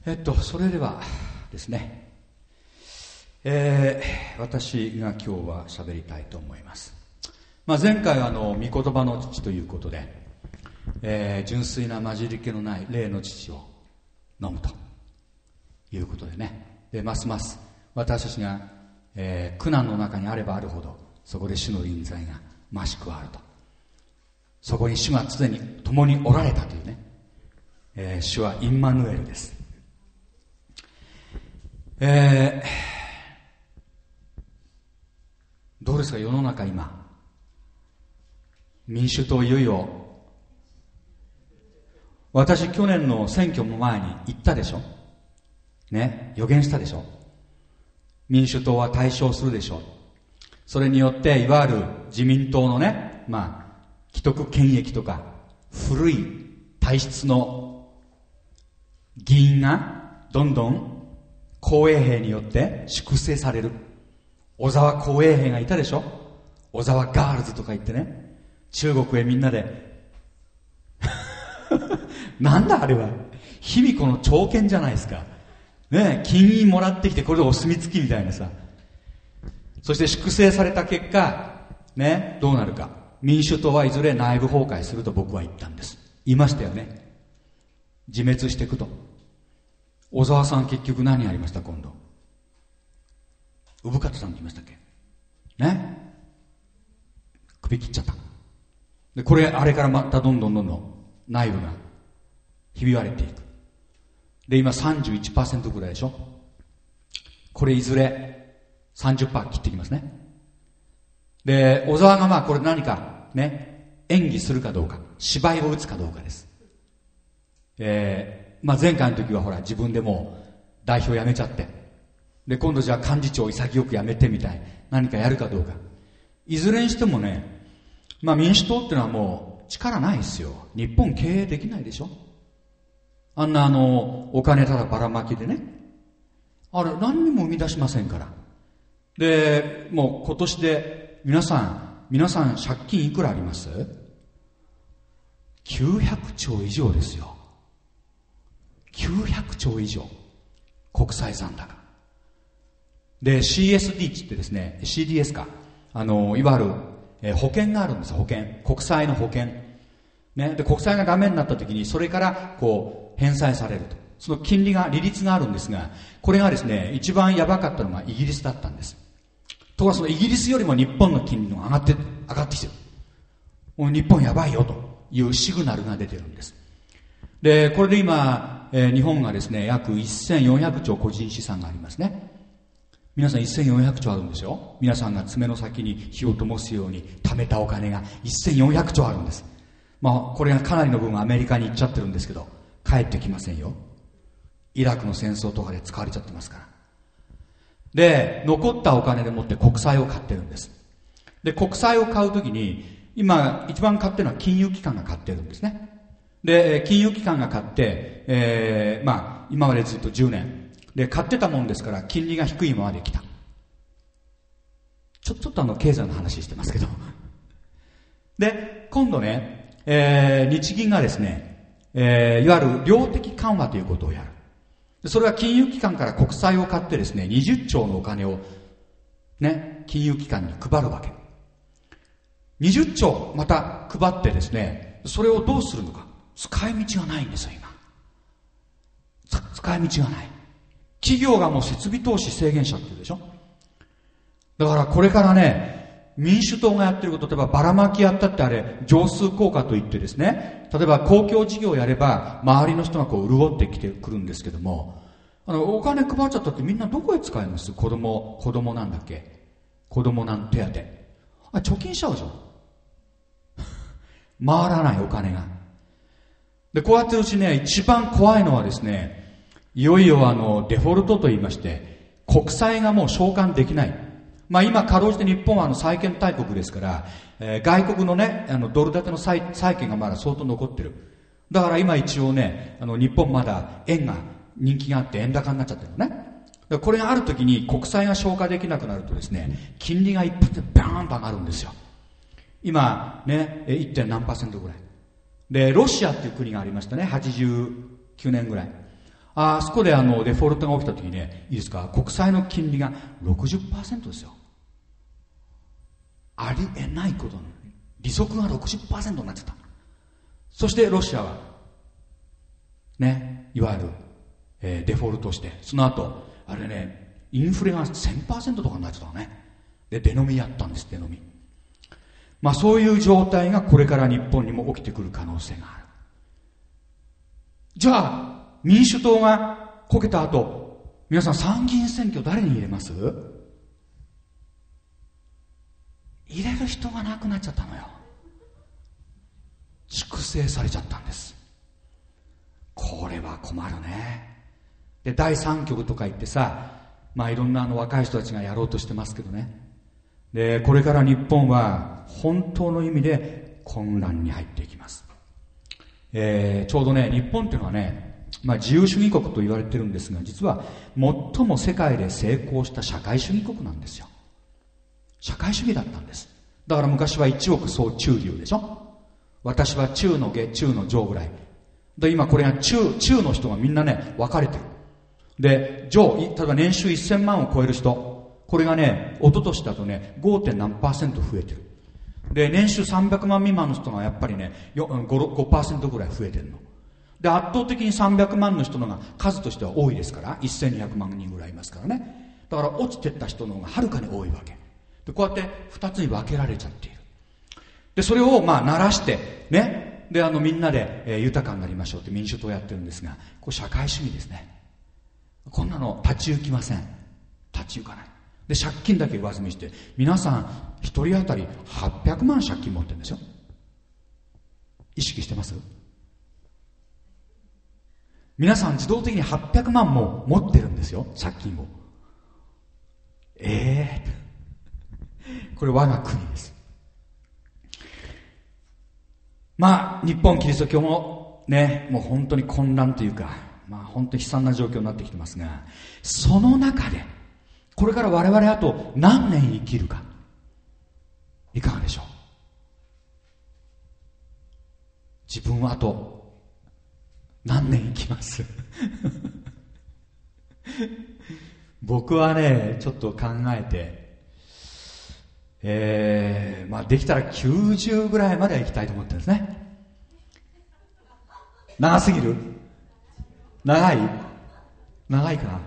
それではですね、私が今日は喋りたいと思います。前回は御言葉の父ということで、純粋な混じり気のない霊の父を飲むということでね、ますます私たちが、苦難の中にあればあるほどそこで主の臨在が増し加わると、そこに主が常に共におられたというね、主はインマヌエルです。どうですか、世の中今民主党いよいよ、私去年の選挙の前に言ったでしょね、予言したでしょ。民主党は大勝するでしょ。それによっていわゆる自民党のね、既得権益とか古い体質の議員がどんどん紅衛兵によって粛清される。小沢紅衛兵がいたでしょ。小沢ガールズとか言ってね、中国へみんなでなんだあれは、卑弥呼の長剣じゃないですかね、金印もらってきてこれでお墨付きみたいなさ。そして粛清された結果ね、どうなるか。民主党はいずれ内部崩壊すると僕は言ったんです。言いましたよね。自滅していくと。小沢さん結局何やりました今度。産方さんって言いましたっけね、首切っちゃった。でこれあれからまたどんどん内部がひび割れていく。で今 31% ぐらいでしょ。これいずれ 30% 切ってきますね。で小沢がこれ何かね、演技するかどうか、芝居を打つかどうかです。前回の時はほら自分でもう代表辞めちゃって、で今度じゃあ幹事長潔く辞めてみたい、何かやるかどうか。いずれにしてもね、民主党ってのはもう力ないですよ。日本経営できないでしょ。あんなお金ただばらまきでね、あれ何にも生み出しませんから。でもう今年で皆さん借金いくらあります？ 900 兆以上ですよ。900兆以上国債残高で、 CSD って言ってですね、 CDS か、いわゆる保険があるんです。保険、国債の保険ね。で国債がダメになった時にそれからこう返済されると。その金利が、利率があるんですが、これがですね一番やばかったのがイギリスだったんです。ところがそのイギリスよりも日本の金利が上がってきてる。もう日本やばいよというシグナルが出てるんです。でこれで今、日本がですね約1400兆個人資産がありますね。皆さん1400兆あるんですよ。皆さんが爪の先に火を灯すように貯めたお金が1400兆あるんです。これがかなりの分アメリカに行っちゃってるんですけど、帰ってきませんよ。イラクの戦争とかで使われちゃってますから。で残ったお金でもって国債を買ってるんです。で国債を買うときに今一番買ってるのは金融機関が買ってるんですね。で金融機関が買って、今までずっと10年で買ってたもんですから、金利が低いままで来た。ちょっと経済の話してますけどで今度ね、日銀がですね、いわゆる量的緩和ということをやる。それは金融機関から国債を買ってですね、20兆のお金をね、金融機関に配るわけ。20兆また配ってですね、それをどうするのか。使い道がないんですよ今。使い道がない。企業がもう設備投資制限しちゃってるでしょ。だからこれからね、民主党がやってること、例えばばらまきやったってあれ常数効果といってですね、例えば公共事業をやれば周りの人がこう潤ってきてくるんですけども、お金配っちゃったってみんなどこへ使います？子供なんだっけ、子供なん手当、貯金しちゃうじゃん回らないお金が。でこうやってるうちね、一番怖いのはですね、いよいよデフォルトと言いまして、国債がもう償還できない。今かろうじて日本は債券大国ですから、外国のねドル建ての債券がまだ相当残ってる。だから今一応ね日本まだ円が人気があって円高になっちゃってるのね。だからこれがある時に国債が消化できなくなるとですね、金利が一発でバーンと上がるんですよ。今ね 1. 何%ぐらいで、ロシアっていう国がありましたね。89年ぐらい。 あそこでデフォルトが起きた時にね、いいですか、国債の金利が 60% ですよ。ありえないことなのに利息が 60% になっちゃった。そしてロシアはね、いわゆる、デフォルトして、その後あれね、インフレが 1000% とかになっちゃったのね。で出飲みやったんです。出飲み。まあそういう状態がこれから日本にも起きてくる可能性がある。じゃあ民主党がこけた後、皆さん参議院選挙誰に入れます？入れる人がなくなっちゃったのよ。粛清されちゃったんです。これは困るね。で第3局とか言ってさ、まあいろんな若い人たちがやろうとしてますけどね。でこれから日本は本当の意味で混乱に入っていきます。ちょうどね、日本っていうのはね、まあ自由主義国と言われてるんですが、実は最も世界で成功した社会主義国なんですよ。社会主義だったんです。だから昔は一億総中流でしょ。私は中の下、中の上ぐらいで、今これが中の人がみんなね分かれてる。で上、例えば年収1000万を超える人、これがね一昨年だとね 5. 何%増えてる。で年収300万未満の人がやっぱりね 5% ぐらい増えてるので、圧倒的に300万の人のが数としては多いですから、1200万人ぐらいいますからね。だから落ちてった人の方がはるかに多いわけで、こうやって2つに分けられちゃっている。でそれをまあ鳴らしてね、でみんなで、豊かになりましょうって民主党やってるんですが、これ社会主義ですね。こんなの立ち行きません。立ち行かない。で借金だけ上積みして、皆さん一人当たり800万借金持ってるんですよ。意識してます？皆さん自動的に800万も持ってるんですよ、借金を。これ我が国です。まあ日本キリスト教もね、もう本当に混乱というか、まあ本当に悲惨な状況になってきてますが、その中でこれから我々あと何年生きるか、いかがでしょう。自分はあと何年生きます僕はねちょっと考えて、まあできたら90ぐらいまでは行きたいと思ってるんですね。長すぎる？長いかな。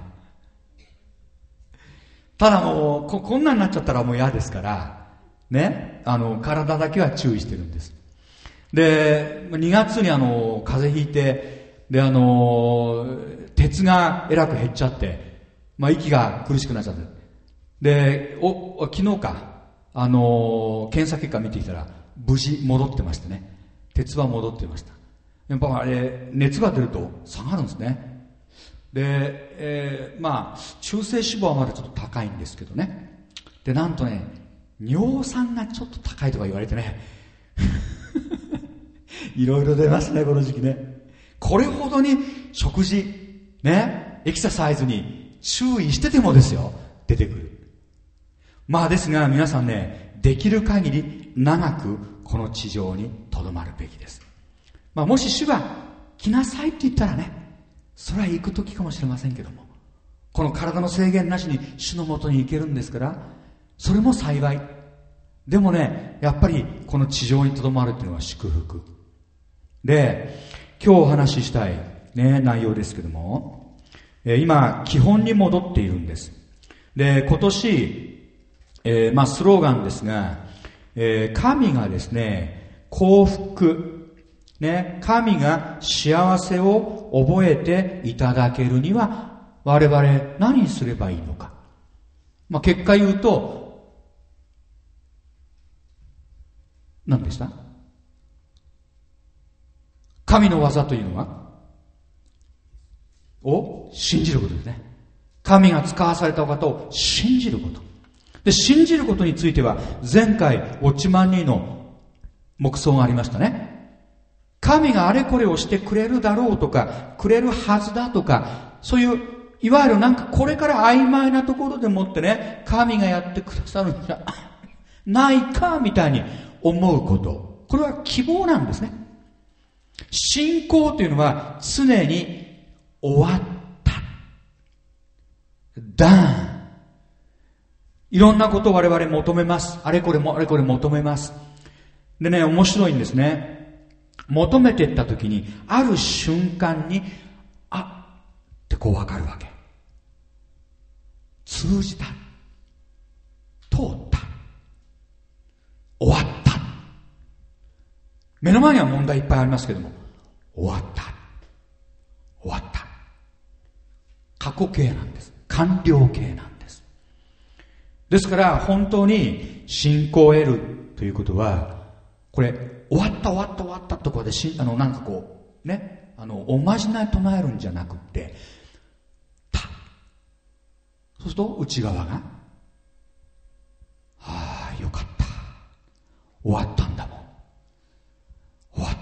ただもうこんなになっちゃったらもう嫌ですからね、体だけは注意してるんです。で2月に風邪ひいて、で鉄がえらく減っちゃって、まあ息が苦しくなっちゃって、で昨日か検査結果見てきたら無事戻ってましてね、鉄は戻ってました。やっぱあれ熱が出ると下がるんですね。で、まあ中性脂肪はまだちょっと高いんですけどね。でなんとね尿酸がちょっと高いとか言われてねいろいろ出ますね、この時期ね。これほどに食事ね、エクササイズに注意しててもですよ、出てくる。まあですが皆さんね、できる限り長くこの地上に留まるべきです。まあもし主が来なさいって言ったらね、それは行く時かもしれませんけども、この体の制限なしに主のもとに行けるんですから、それも幸い。でもね、やっぱりこの地上に留まるっていうのは祝福で、今日お話ししたい、ね、内容ですけども、今基本に戻っているんです。で今年、まあスローガンですが、神がですね幸福ね、神が幸せを覚えていただけるには我々何すればいいのか。まあ、結果言うと何でした？神の技というのはを信じることですね。神が使わされたお方を信じることで、信じることについては前回ウォッチマン2の目想がありましたね。神があれこれをしてくれるだろうとか、くれるはずだとか、そういういわゆるなんかこれから曖昧なところでもってね、神がやってくださるんじゃないかみたいに思うこと、これは希望なんですね。信仰というのは常に終わった。done。いろんなことを我々求めます。あれこれ求めます。でね、面白いんですね。求めていったときに、ある瞬間に、ってこうわかるわけ。通じた。通った。終わった。目の前には問題いっぱいありますけども、終わった。終わった。過去形なんです。完了形なんです。ですから本当に信仰を得るということは、これ終わったところでなんかこうね、おまじない唱えるんじゃなくって、そうすると内側がよかった、終わったんだもん、終わった。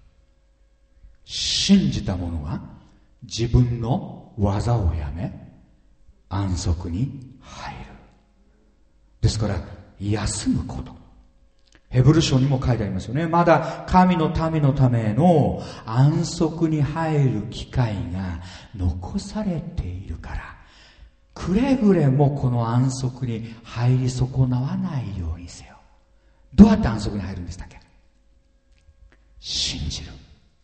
信じた者は自分の技をやめ安息に入る。ですから休むこと、ヘブル書にも書いてありますよね。まだ神の民のための安息に入る機会が残されているから、くれぐれもこの安息に入り損なわないようにせよ。どうやって安息に入るんでしたっけ？信じる。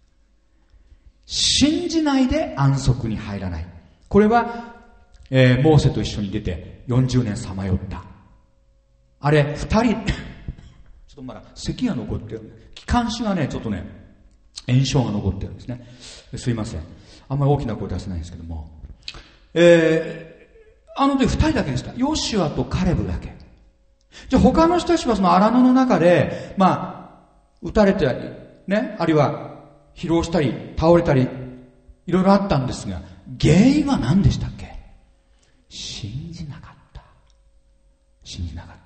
信じないで安息に入らない。これは、モーセと一緒に出て40年さまよった。あれ2人ちょっとまだ咳が残ってる。気管支がねちょっとね炎症が残ってるんですね。すいません、あんまり大きな声出せないんですけども、あの時2人だけでした。ヨシュアとカレブだけ。じゃあ他の人たちはその荒野の中で撃たれてね、あるいは疲労したり倒れたりいろいろあったんですが、原因は何でしたっけ？信じなかった。信じなかった。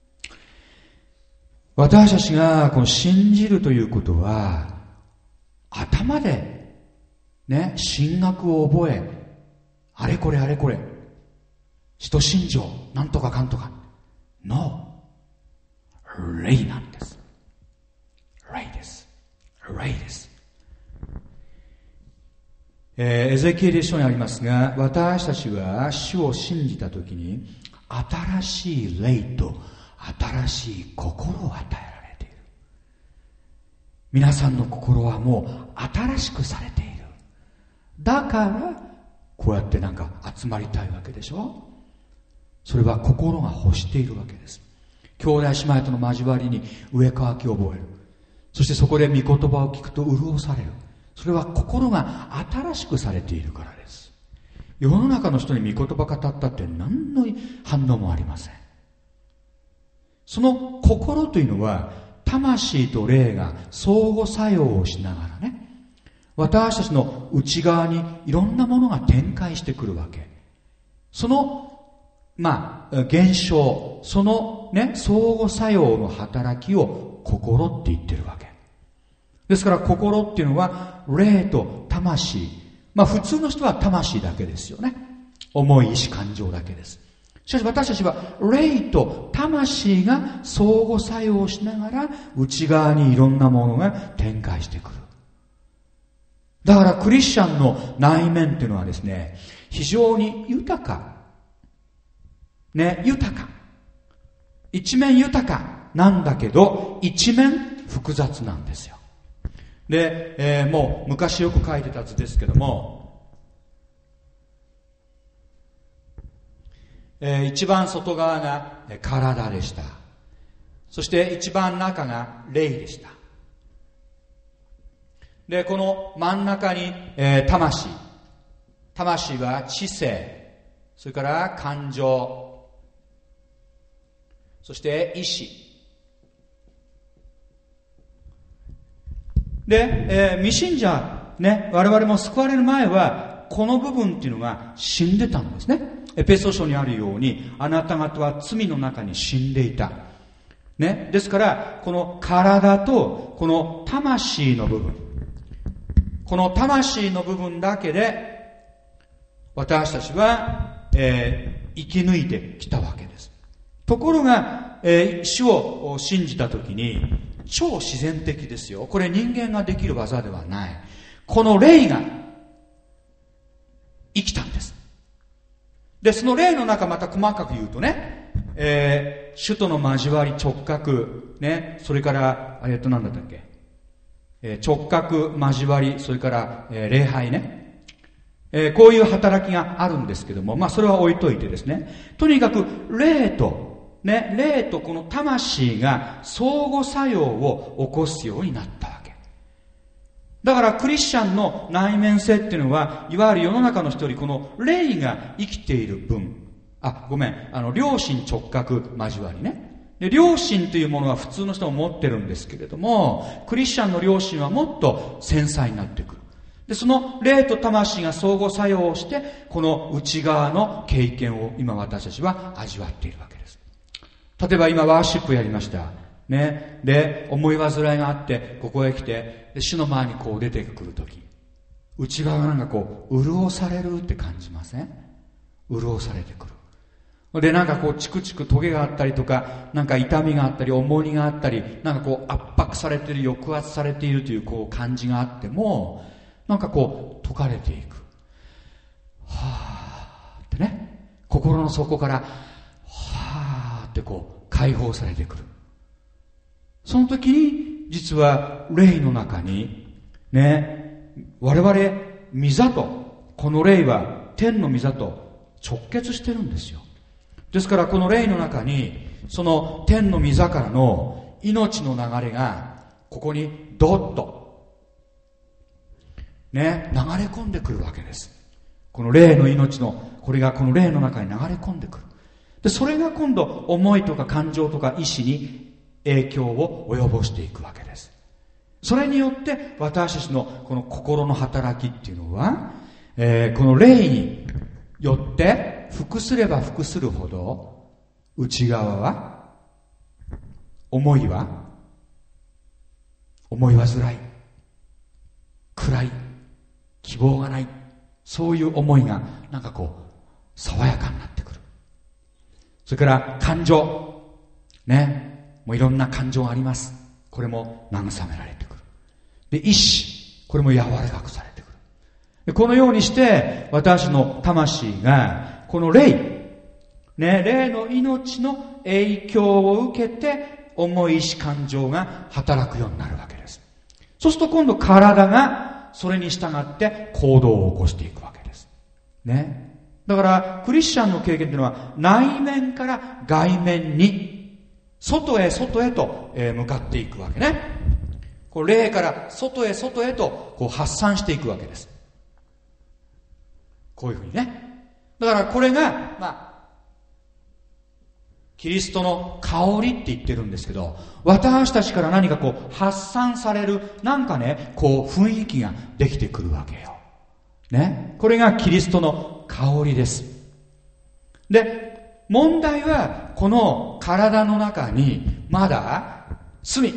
私たちがこの信じるということは、頭でね、神学を覚え、あれこれ使徒信条なんとかかんとかの霊なんです。霊です。霊です。エゼキエル書にありますが、私たちは主を信じたときに新しい霊と新しい心を与えられている。皆さんの心はもう新しくされている。だからこうやってなんか集まりたいわけでしょ。それは心が欲しているわけです。兄弟姉妹との交わりに上かわきを覚える。そしてそこで御言葉を聞くと潤される。それは心が新しくされているからです。世の中の人に御言葉語ったって何の反応もありません。その心というのは魂と霊が相互作用をしながらね、私たちの内側にいろんなものが展開してくるわけ。その現象、そのね、相互作用の働きを心って言ってるわけですから、心っていうのは霊と魂、普通の人は魂だけですよね。思い、意志、感情だけです。しかし私たちは霊と魂が相互作用しながら内側にいろんなものが展開してくる。だからクリスチャンの内面っていうのはですね、非常に豊かね、豊か、一面豊かなんだけど一面複雑なんですよ。で、もう昔よく書いてた図ですけども、一番外側が体でした。そして一番中が霊でした。で、この真ん中に、魂は知性、それから感情、そして意志で、未信者ね、我々も救われる前はこの部分っていうのが死んでたんですね。エペソ書にあるように、あなた方は罪の中に死んでいたね。ですからこの体とこの魂の部分、この魂の部分だけで私たちは、生き抜いてきたわけです。ところが、主を信じたときに超自然的ですよ。これ人間ができる技ではない。この霊が生きたんです。で、その霊の中、また細かく言うとね、主との交わり、直角、ね、それから、なんだったっけ、直角、交わり、それから、礼拝ね、こういう働きがあるんですけども、まあそれは置いといてですね、とにかく霊とこの魂が相互作用を起こすようになったわけ。だからクリスチャンの内面性っていうのは、いわゆる世の中の人よりこの霊が生きている分、良心直角交わりね。で、良心というものは普通の人も持ってるんですけれども、クリスチャンの良心はもっと繊細になってくる。で、その霊と魂が相互作用をして、この内側の経験を今私たちは味わっているわけです。例えば今ワーシップやりました。ね。で、思い煩いがあって、ここへ来て、主の前にこう出てくるとき、内側がなんかこう、潤されるって感じません？潤されてくる。で、なんかこう、チクチクトゲがあったりとか、なんか痛みがあったり、重荷があったり、なんかこう、圧迫されている、抑圧されているというこう、感じがあっても、なんかこう、解かれていく。はーってね。心の底から、はーってこう、解放されてくる。その時に、実は、霊の中に、ね、我々、御座と、この霊は、天の御座と直結してるんですよ。ですから、この霊の中に、その天の御座からの命の流れが、ここにドッと、ね、流れ込んでくるわけです。この霊の命の、これがこの霊の中に流れ込んでくる。で、それが今度、思いとか感情とか意志に影響を及ぼしていくわけです。それによって、私たちのこの心の働きっていうのは、この霊によって、服すれば服するほど、内側は、思い煩い、暗い、希望がない、そういう思いが、なんかこう、爽やかになってくる。それから感情、ね、もういろんな感情があります。これも慰められてくる。で、意志、これも柔らかくされてくる。で、このようにして、私の魂が、この霊、ね、霊の命の影響を受けて、思い意志感情が働くようになるわけです。そうすると今度体が、それに従って行動を起こしていくわけです。ね。だから、クリスチャンの経験というのは、内面から外面に、外へと向かっていくわけね。こう霊から外へとこう発散していくわけです。こういうふうにね。だからこれが、キリストの香りって言ってるんですけど、私たちから何かこう発散される、なんかね、こう雰囲気ができてくるわけよ。ね。これがキリストの香りです。で、問題は、この体の中に、まだ、罪。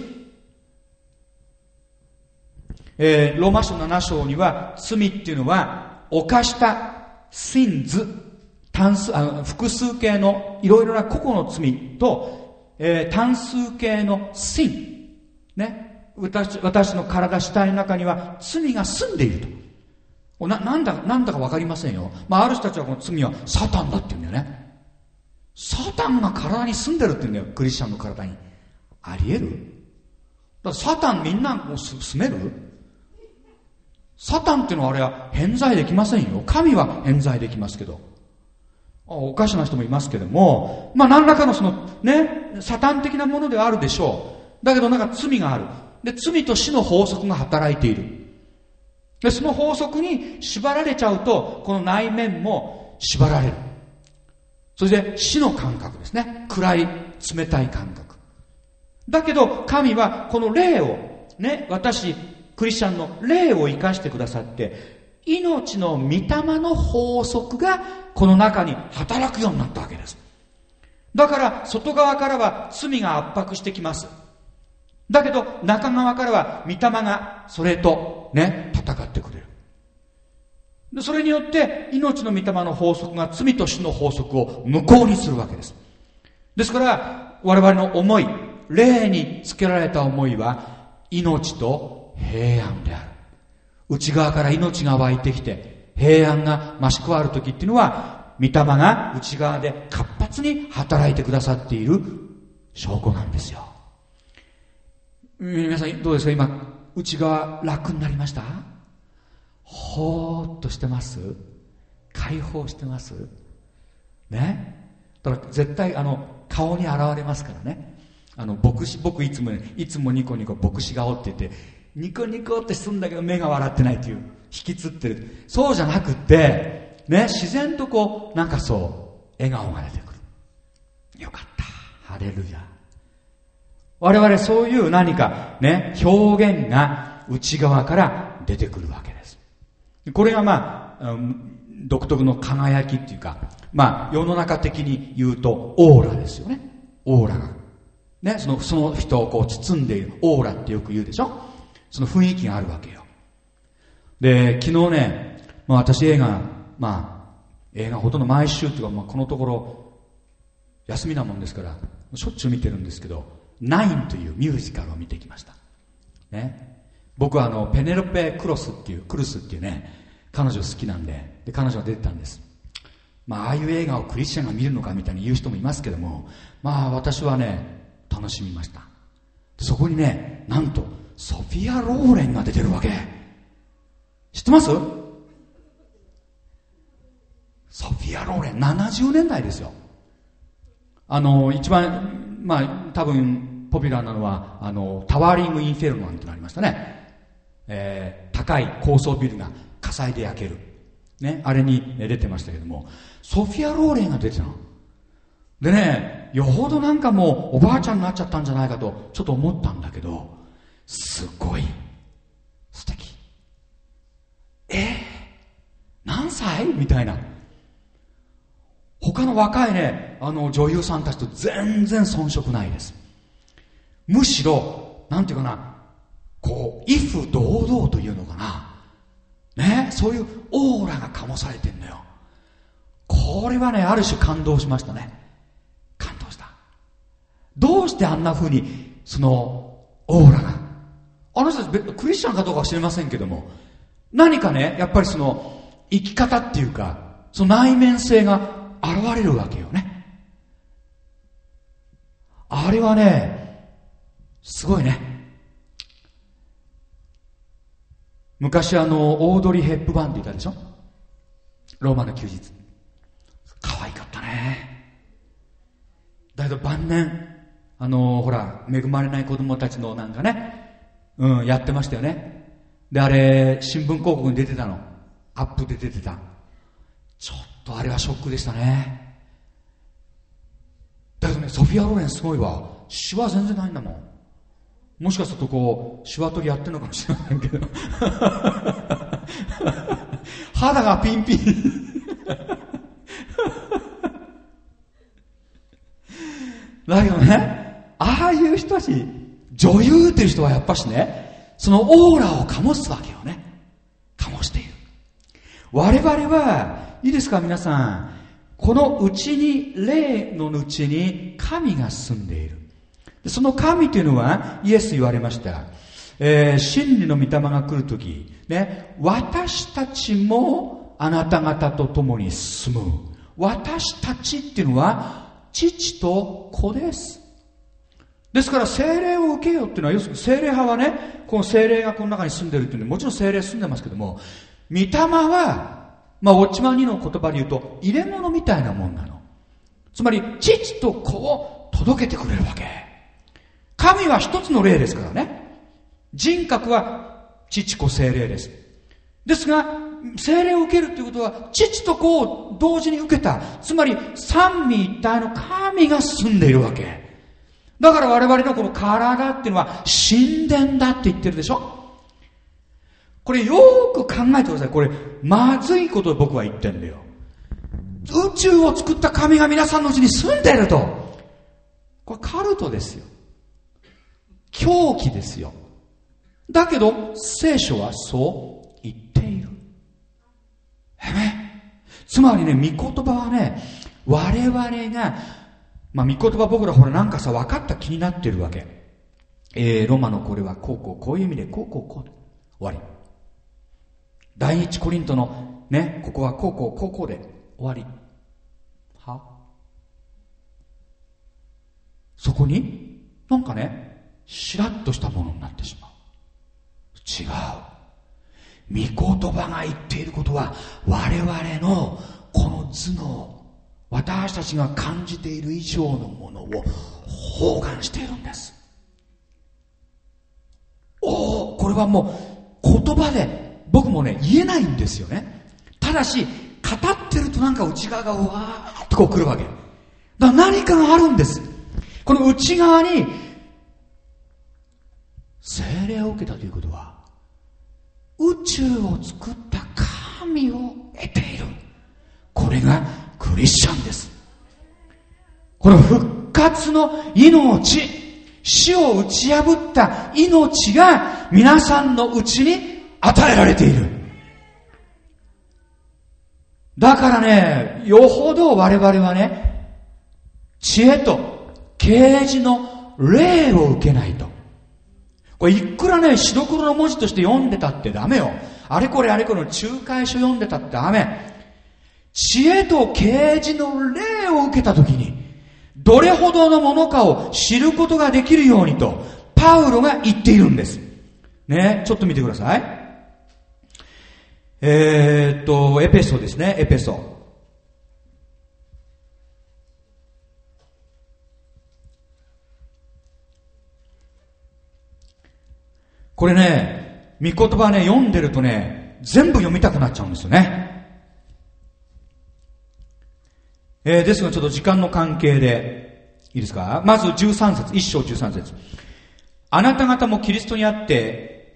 ローマ書7章には、罪っていうのは、犯したsins、複数形のいろいろな個々の罪と、単数形のsin。ね。私の体主体の中には罪が住んでいると。なんだかわかりませんよ。ある人たちはこの罪はサタンだって言うんだよね。サタンが体に住んでるって言うんだよ。クリスチャンの体に。あり得る？だからサタンみんなもう住める？サタンっていうのはあれは偏在できませんよ。神は偏在できますけど。おかしな人もいますけども、何らかのそのね、サタン的なものではあるでしょう。だけどなんか罪がある。で、罪と死の法則が働いている。で、その法則に縛られちゃうと、この内面も縛られる。それで死の感覚ですね。暗い、冷たい感覚。だけど、神はこの霊を、ね、クリスチャンの霊を生かしてくださって、命の御霊の法則がこの中に働くようになったわけです。だから外側からは罪が圧迫してきます。だけど中側からは御霊がそれとね、戦ってくれる。でそれによって命の御霊の法則が罪と死の法則を無効にするわけです。ですから我々の思い、霊につけられた思いは命と平安である。内側から命が湧いてきて平安が増し加わる時っていうのは、御霊が内側で活発に働いてくださっている証拠なんですよ。皆さんどうですか？今内側楽になりました？ほーっとしてます？解放してますね。だから絶対顔に現れますからね。僕いつもニコニコ牧師顔って言ってニコニコってするんだけど目が笑ってないっていう、引きつってる。そうじゃなくってね、自然とこうなんかそう笑顔が出てくる。よかった、ハレルヤ。我々そういう何かね、表現が内側から出てくるわけです。これが独特の輝きっていうか、世の中的に言うとオーラですよね。オーラがね、その人をこう包んでいるオーラってよく言うでしょ。その雰囲気があるわけよ。で、昨日ね、私映画ほとんど毎週というか、このところ休みなもんですからしょっちゅう見てるんですけど、ナインというミュージカルを見てきましたね。僕はペネロペ・クルスっていうね、彼女好きなんで、彼女が出てたんです。ああいう映画をクリスチャンが見るのかみたいに言う人もいますけども、私はね楽しみました。そこにね、なんとソフィア・ローレンが出てるわけ。知ってます？ソフィア・ローレン、70年代ですよ。一番多分ポピュラーなのはタワーリング・インフェルノなんてのありましたね。高い高層ビルが火災で焼けるね、あれに出てましたけども、ソフィア・ローレンが出てたのでね、よほどなんかもうおばあちゃんになっちゃったんじゃないかとちょっと思ったんだけど、すごい素敵。何歳みたいな。他の若いね、女優さんたちと全然遜色ないです。むしろなんていうかな、こう威風堂々というのかなね、そういうオーラが醸されてんのよ。これはね、ある種感動しましたね。感動した。どうしてあんな風にそのオーラが、あの人たちクリスチャンかどうかは知りませんけども、何かね、やっぱりその生き方っていうか、その内面性が現れるわけよね。あれはね、すごいね。昔オードリー・ヘップバーンっていたでしょ。ローマの休日。可愛かったね。だけど晩年ほら恵まれない子供たちのなんかね、やってましたよね。であれ新聞広告に出てたの、アップで出てた。ちょっとあれはショックでしたね。だけどね、ソフィア・ローレンすごいわ。シワ全然ないんだもん。もしかするとこうシワ取りやってるのかもしれませんけど肌がピンピンだけどね、ああいう人たち、女優っていう人はやっぱしね、そのオーラを醸すわけよね。醸している。我々はいいですか皆さん、このうちに、霊のうちに神が住んでいる。その神というのはイエス言われました。真理の御霊が来るとき、ね、私たちもあなた方と共に住む。私たちっていうのは父と子です。ですから聖霊を受けようっていうのは、要するに聖霊派はね、この聖霊がこの中に住んでるっていうのは、もちろん聖霊住んでますけども、御霊はウォッチマン2の言葉で言うと入れ物みたいなもんなの。つまり父と子を届けてくれるわけ。神は一つの霊ですからね。人格は父子聖霊です。ですが聖霊を受けるということは父と子を同時に受けた、つまり三位一体の神が住んでいるわけだから、我々のこの体っていうのは神殿だって言ってるでしょ。これよーく考えてください。これまずいことを僕は言ってんだよ。宇宙を作った神が皆さんのうちに住んでると。これカルトですよ。狂気ですよ。だけど聖書はそう言っている。つまりね、御言葉はね、我々が御言葉、僕らほらなんかさ分かった気になってるわけ。ロマのこれはこういう意味でこう終わり。第一コリントのね、ここはこうで終わり。は？そこになんかね、しらっとしたものになってしまう。違う。御言葉が言っていることは、我々のこの頭脳、私たちが感じている以上のものを包含しているんです。これはもう言葉で僕もね言えないんですよね。ただし語ってるとなんか内側がわーっとこう来るわけだから、何かがあるんです。この内側に聖霊を受けたということは、宇宙を作った神を得ている。これがクリスチャンです。この復活の命、死を打ち破った命が皆さんのうちに与えられている。だからね、よほど我々はね、知恵と啓示の霊を受けないと。これいくらね、白黒の文字として読んでたってダメよ。あれこれの仲介書読んでたってダメ。知恵と啓示の霊を受けたときに、どれほどのものかを知ることができるようにと、パウロが言っているんです。ね、ちょっと見てください。エペソですね、エペソ。これね、御言葉ね、読んでるとね、全部読みたくなっちゃうんですよね。ですがちょっと時間の関係でいいですか。まず13節、1章13節。あなた方もキリストにあって、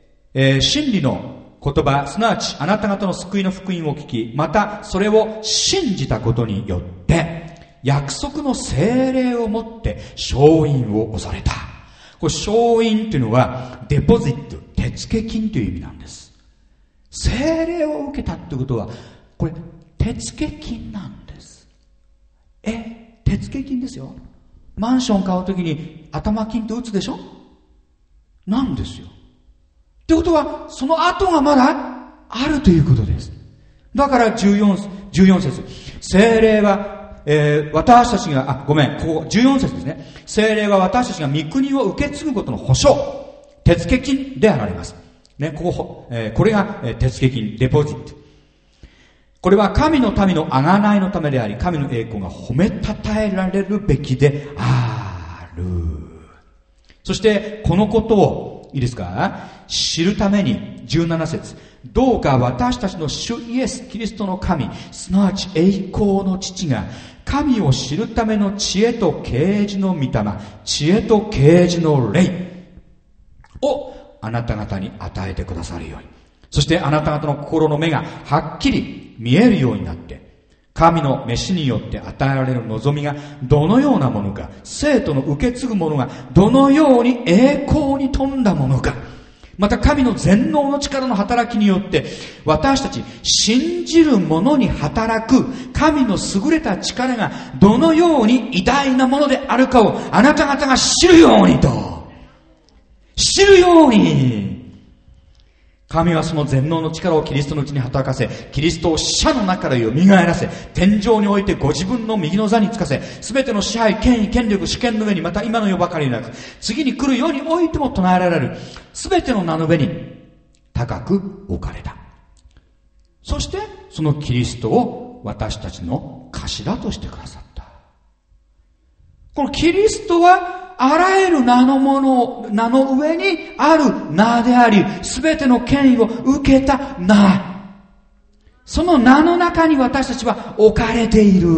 真理の言葉、すなわちあなた方の救いの福音を聞き、またそれを信じたことによって約束の聖霊をもって勝因を押された。これ勝因というのはデポジット、手付金という意味なんです。聖霊を受けたってことはこれ手付金なんです。手付金ですよ。マンション買うときに頭金って打つでしょ。なんですよ。ってことはその後がまだあるということです。だから14節、聖霊は、私たちがここ14節ですね。聖霊は私たちが御国を受け継ぐことの保証、手付金であられますね。これが手付金、デポジット。これは神の民の贖いのためであり、神の栄光が褒めたたえられるべきである。そしてこのことをいいですか、知るために17節、どうか私たちの主イエスキリストの神、すなわち栄光の父が神を知るための知恵と啓示の御霊、知恵と啓示の霊をあなた方に与えてくださるように、そしてあなた方の心の目がはっきり見えるようになって、神の召しによって与えられる望みがどのようなものか、生徒の受け継ぐものがどのように栄光に富んだものか、また神の全能の力の働きによって私たち信じる者に働く神の優れた力がどのように偉大なものであるかをあなた方が知るようにと、知るように。神はその全能の力をキリストのうちに働かせ、キリストを死者の中から蘇らせ、天上においてご自分の右の座につかせ、すべての支配、権威、権力、主権の上に、また今の世ばかりなく、次に来る世においても唱えられる、すべての名の上に高く置かれた。そして、そのキリストを私たちの頭としてくださった。このキリストは、あらゆる名の上にある名であり、すべての権威を受けた名。その名の中に私たちは置かれている。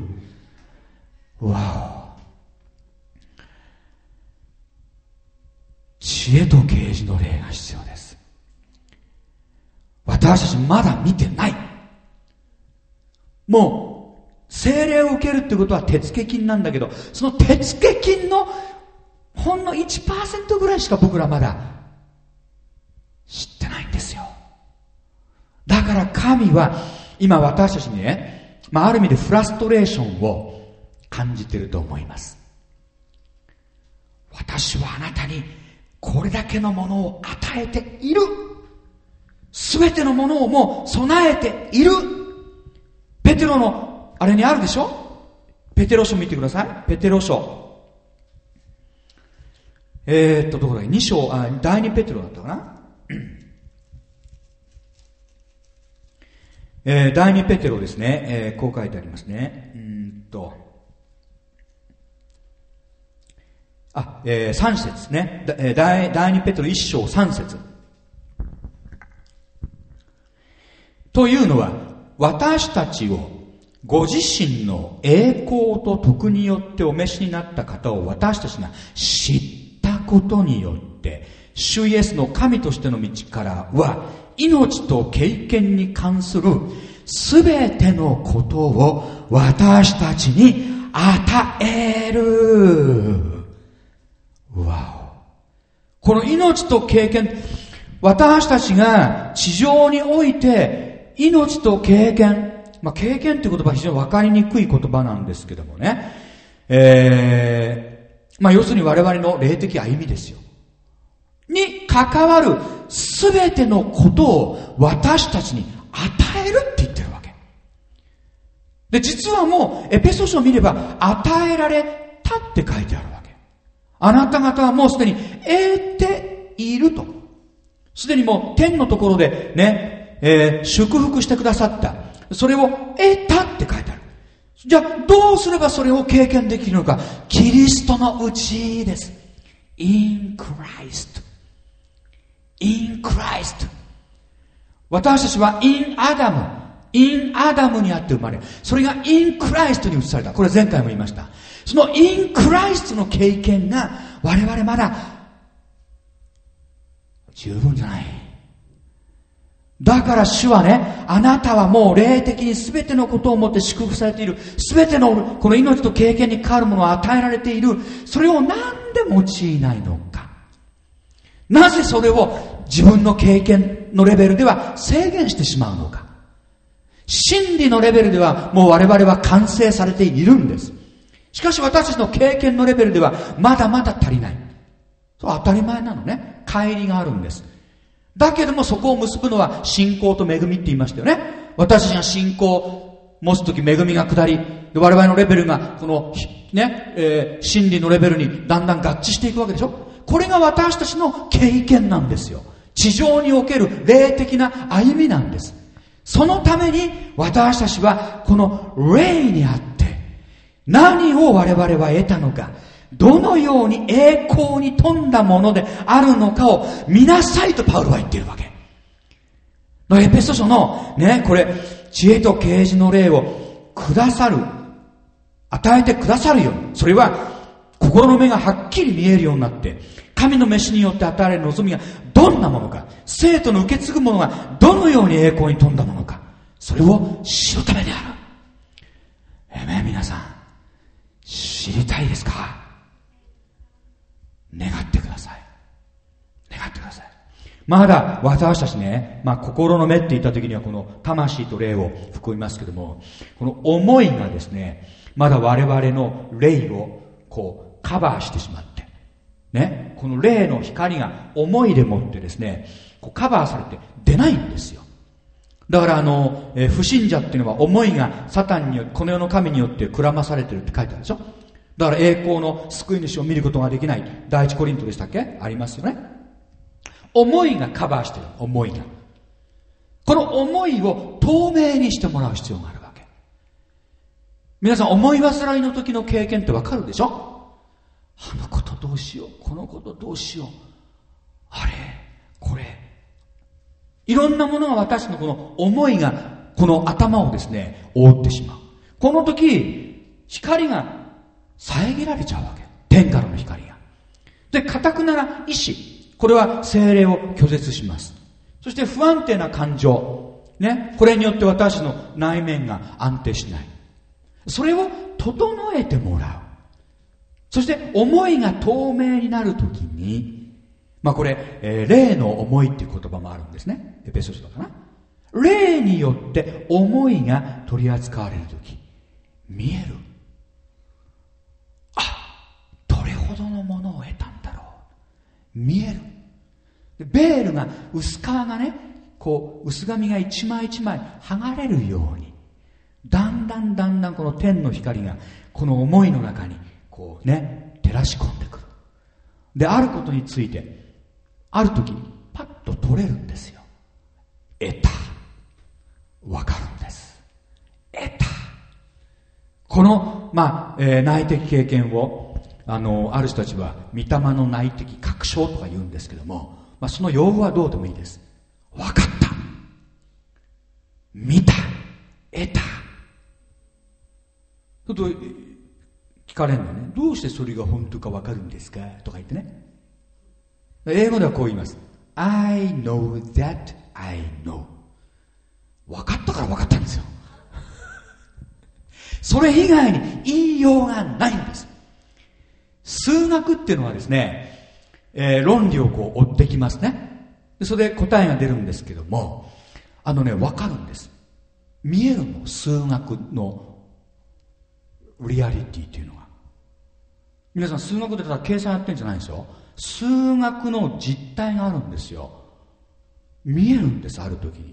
わお。知恵と啓示の霊が必要です。私たちまだ見てない。もう聖霊を受けるってことは手付金なんだけど、その手付金のほんの 1% ぐらいしか僕らまだ知ってないんですよ。だから神は今私たちにね、ある意味でフラストレーションを感じていると思います。私はあなたにこれだけのものを与えている。 すべてのものをもう備えている。ペテロのあれにあるでしょ。ペテロ書見てください。ペテロ書どこだっけ、2章、第2ペテロだったかな。第2ペテロですね、こう書いてありますね。3節ですね。第2ペテロ1章3節というのは、私たちをご自身の栄光と徳によってお召しになった方を私たちが知ったことによって、主イエスの神としての道からは命と経験に関するすべてのことを私たちに与える。わお。この命と経験、私たちが地上において命と経験、経験という言葉は非常に分かりにくい言葉なんですけどもね、要するに我々の霊的歩みですよ。に関わるすべてのことを私たちに与えるって言ってるわけ。で、実はもうエペソ書を見れば与えられたって書いてあるわけ。あなた方はもうすでに得ていると。すでにもう天のところでね、祝福してくださった。それを得たって書いてある。じゃあどうすればそれを経験できるのか。キリストのうちです。In Christ。In Christ。私たちは in Adam にあって生まれ、それが in Christ に移された。これ前回も言いました。その in Christ の経験が我々まだ十分じゃない。だから主はね、あなたはもう霊的に全てのことをもって祝福されている。全てのこの命と経験に関わるものを与えられている。それをなんで用いないのか。なぜそれを自分の経験のレベルでは制限してしまうのか。真理のレベルではもう我々は完成されているんです。しかし私たちの経験のレベルではまだまだ足りない。そう当たり前なのね。乖離があるんです。だけどもそこを結ぶのは信仰と恵みって言いましたよね。私たちが信仰を持つとき恵みが下り、我々のレベルがこのね、真理のレベルにだんだん合致していくわけでしょ。これが私たちの経験なんですよ。地上における霊的な歩みなんです。そのために私たちはこの霊にあって何を我々は得たのか、どのように栄光に富んだものであるのかを見なさいとパウロは言っているわけ。エペソ書のね、これ知恵と啓示の霊をくださる、与えてくださるように、それは心の目がはっきり見えるようになって神の召しによって与えられる望みがどんなものか、生徒の受け継ぐものがどのように栄光に富んだものか、それを知るためである。皆さん知りたいですか？願ってください。願ってください。まだ私たちね、心の目って言った時にはこの魂と霊を含みますけども、この思いがですね、まだ我々の霊をこうカバーしてしまってね、この霊の光が思いでもってですね、こうカバーされて出ないんですよ。だから不信者っていうのは思いがサタンによって、この世の神によってくらまされてるって書いてあるでしょ。だから栄光の救い主を見ることができない。第一コリントでしたっけ？ありますよね。思いがカバーしてる。思いが。この思いを透明にしてもらう必要があるわけ。皆さん思い煩いの時の経験ってわかるでしょ？あのことどうしよう。このことどうしよう。あれこれ。いろんなものが私のこの思いがこの頭をですね、覆ってしまう。この時、光が遮られちゃうわけ。天からの光が。で、堅くなら意志。これは聖霊を拒絶します。そして不安定な感情。ね。これによって私の内面が安定しない。それを整えてもらう。そして思いが透明になるときに、これ、霊の思いっていう言葉もあるんですね。エペソ書だかな。霊によって思いが取り扱われるとき、見える。どれほどのものを得たんだろう。見える。ベールが、薄皮がね、 こう薄紙が一枚一枚剥がれるように、だんだんこの天の光がこの思いの中にこうね照らし込んでくる。で、あることについてある時パッと取れるんですよ。得た、わかるんです。得た。この内的経験をある人たちは御霊の内的確証とか言うんですけども、その用語はどうでもいいです。分かった、見た、得た。ちょっと聞かれるのね。どうしてそれが本当か分かるんですかとか言ってね。英語ではこう言います。I know that I know。 分かったから分かったんですよ。それ以外に言いようがないんです。数学っていうのはですね、論理をこう追ってきますね。でそれで答えが出るんですけども、分かるんです。見えるの、数学のリアリティっていうのが。皆さん数学でただ計算やってるんじゃないんですよ。数学の実態があるんですよ。見えるんです、ある時に。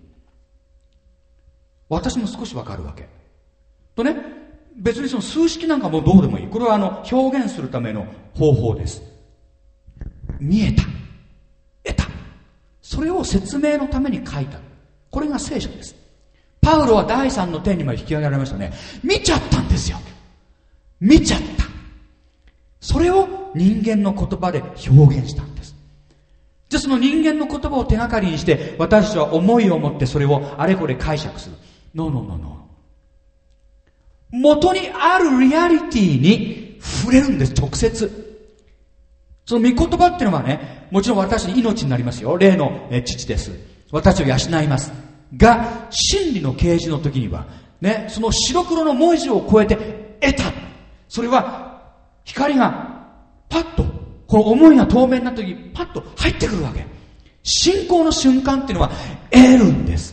私も少し分かるわけとね。別にその数式なんかもうどうでもいい。これは表現するための方法です。見えた、得た。それを説明のために書いた。これが聖書です。パウロは第三の天にまで引き上げられましたね。見ちゃったんですよ。見ちゃった。それを人間の言葉で表現したんです。じゃあその人間の言葉を手がかりにして私たちは思いを持ってそれをあれこれ解釈する。ノーノーノーノー。元にあるリアリティに触れるんです、直接。その御言葉っていうのはね、もちろん私に命になりますよ。霊の父です。私を養います。が、真理の啓示の時には、ね、その白黒の文字を超えて得た。それは、光がパッと、この思いが透明になった時にパッと入ってくるわけ。信仰の瞬間っていうのは得るんです。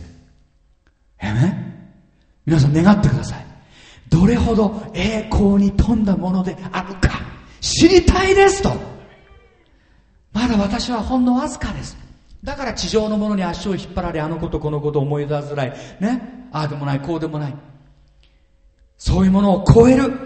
皆さん願ってください。どれほど栄光に富んだものであるか知りたいですと。まだ私はほんのわずかです。だから地上のものに足を引っ張られ、あのことこのことを思い出づらいね、ああでもないこうでもない、そういうものを超える。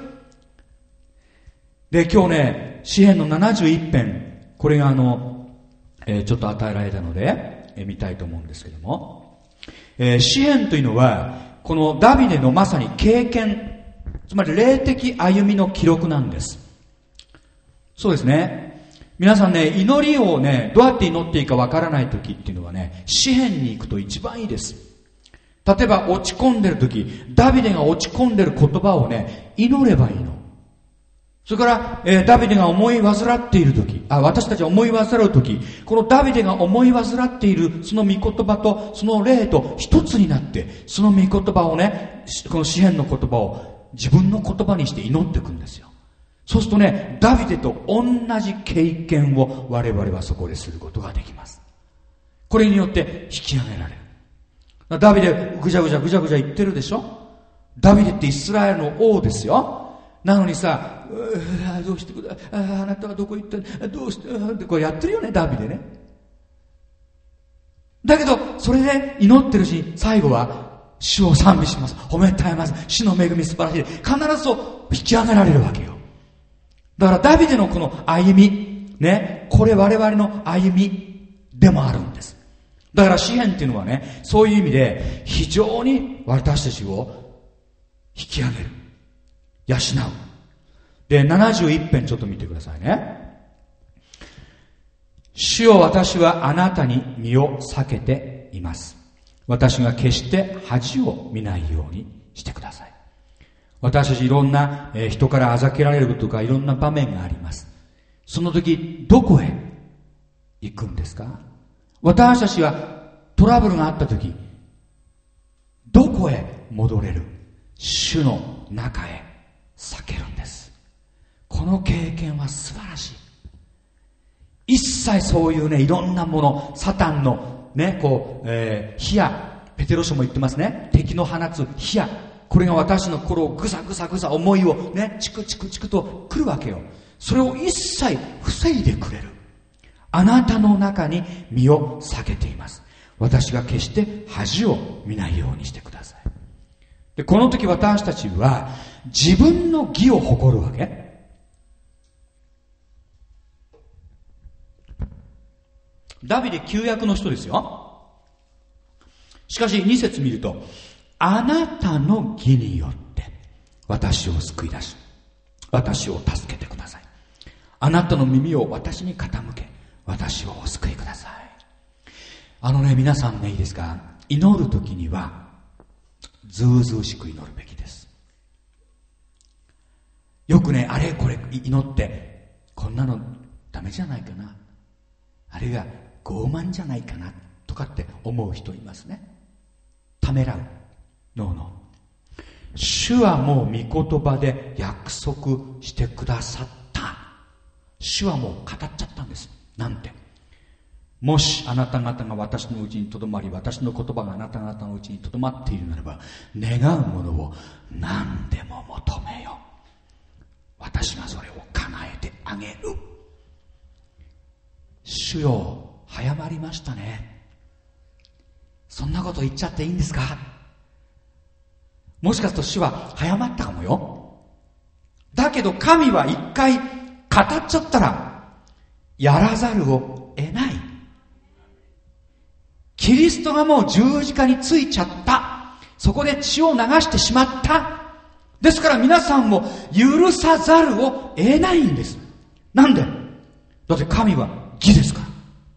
で今日ね、詩編の71編、これがちょっと与えられたので見たいと思うんですけども、詩編というのはこのダビデのまさに経験、つまり霊的歩みの記録なんです。そうですね。皆さんね、祈りをね、どうやって祈っていいかわからない時っていうのはね、詩編に行くと一番いいです。例えば落ち込んでる時、ダビデが落ち込んでる言葉をね、祈ればいいの。それから、ダビデが思い患っている時、私たちは思い患う時、このダビデが思い患っているその御言葉とその霊と一つになって、その御言葉をね、この詩編の言葉を自分の言葉にして祈っていくんですよ。そうするとね、ダビデと同じ経験を我々はそこですることができます。これによって引き上げられる。ダビデぐじゃぐじゃ言ってるでしょ。ダビデってイスラエルの王ですよ。なのにさ、どうしてくだ、あなたはどこ行ったどうしてってこれやってるよね、ダビデね。だけどそれで祈ってるし、最後は主を賛美します、褒めたえます、主の恵み素晴らしい、必ずそう引き上げられるわけよ。だからダビデのこの歩みね、これ我々の歩みでもあるんです。だから詩編っていうのはね、そういう意味で非常に私たちを引き上げる、養う。で、71編ちょっと見てくださいね。主よ、私はあなたに身を避けています。私が決して恥を見ないようにしてください。私たちいろんな人からあざけられるとかいろんな場面があります。その時どこへ行くんですか？私たちはトラブルがあった時どこへ戻れる？主の中へ避けるんです。この経験は素晴らしい。一切そういうね、いろんなもの、サタンのね、火や、ペテロ書も言ってますね、敵の放つ火や、これが私の心をぐさぐさぐさ、思いをね、チクチクチクと来るわけよ。それを一切防いでくれる。あなたの中に身を避けています。 私が決して恥を見ないようにしてください。で、この時私たちは自分の義を誇るわけ。ダビデ旧約の人ですよ。しかし2節見ると、あなたの義によって私を救い出し、私を助けてください。あなたの耳を私に傾け、私をお救いください。皆さんね、いいですか、祈るときにはずうずうしく祈るべきです。よくね、あれこれ祈ってこんなのダメじゃないかな、あれが傲慢じゃないかなとかって思う人いますね。ためらう。ノーノー。主はもう御言葉で約束してくださった。主はもう語っちゃったんです。なんて、もしあなた方が私のうちにとどまり、私の言葉があなた方のうちにとどまっているならば、願うものを何でも求めよ。私がそれを叶えてあげる。主よ、早まりましたね。そんなこと言っちゃっていいんですか？もしかすると主は早まったかもよ。だけど神は一回語っちゃったらやらざるを得ない。キリストがもう十字架についちゃった。そこで血を流してしまった。ですから皆さんも許さざるを得ないんです。なんで？だって神は義ですから。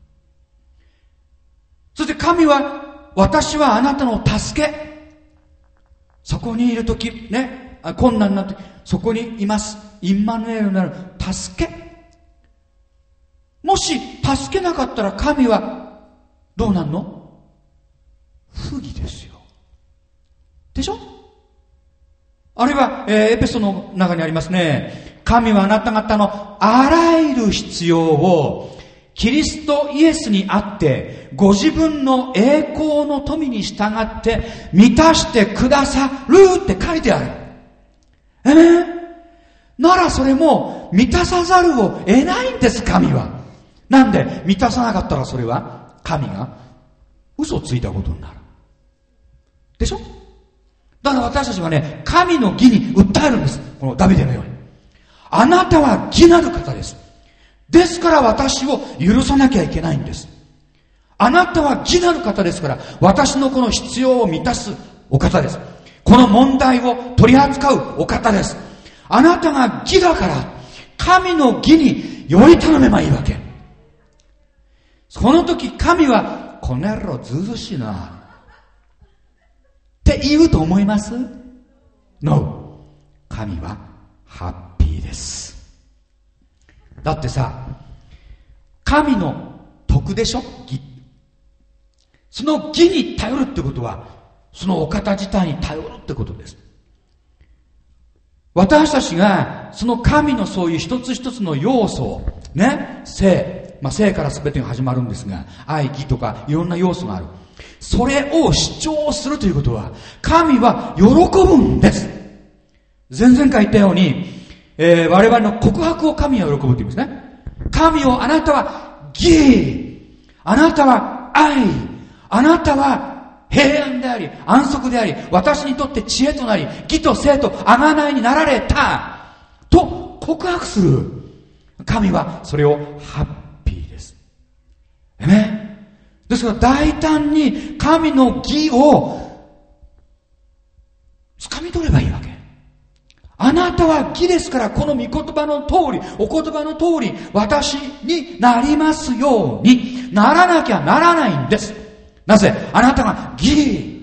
そして神は、私はあなたの助け。そこにいるとき、ね、困難なとき、そこにいます。インマヌエルなる助け。もし助けなかったら神はどうなんの？不義ですよ。でしょ？あるいは、エペソの中にありますね。神はあなた方のあらゆる必要をキリストイエスにあってご自分の栄光の富に従って満たしてくださるって書いてある。ならそれも満たさざるを得ないんです、神は。なんで満たさなかったらそれは神が嘘をついたことになるでしょ。だから私たちはね、神の義に訴えるんです。このダビデのように、あなたは義なる方です。ですから私を許さなきゃいけないんです。あなたは義なる方ですから、私のこの必要を満たすお方です。この問題を取り扱うお方です。あなたが義だから神の義により頼めばいいわけ。その時神は、この野郎ずうずうしいなって言うと思います？ No。 神はハッピーです。だってさ、神の徳でしょ、義。その義に頼るってことは、そのお方自体に頼るってことです。私たちがその神のそういう一つ一つの要素をね、性から全てが始まるんですが、愛、義とかいろんな要素がある。それを主張するということは、神は喜ぶんです。前々回言ったように、我々の告白を神は喜ぶというんですね。神を、あなたは義、あなたは愛、あなたは平安であり安息であり、私にとって知恵となり義と聖と贖いになられたと告白する。神はそれをハッピーです。ですから大胆に神の義を掴み取ればいいわけ。あなたは義ですから、この御言葉の通り、お言葉の通り私になりますようにならなきゃならないんです。なぜ？あなたが義。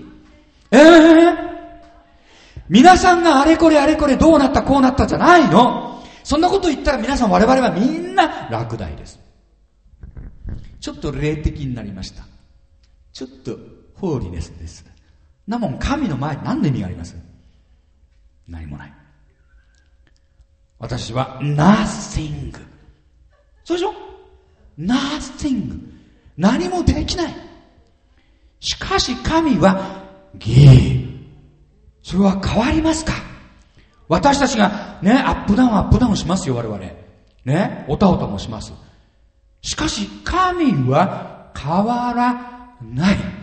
皆さんがあれこれあれこれどうなったこうなったじゃないの。そんなこと言ったら皆さん、我々はみんな落第です。ちょっと霊的になりました。ちょっとホーリネスです。なもん神の前に何の意味があります？何もない。私は nothing。 そうでしょ？ nothing。 何もできない。しかし神は義。それは変わりますか？私たちがね、アップダウンしますよ、我々ね、おたおたもします。しかし神は変わらない。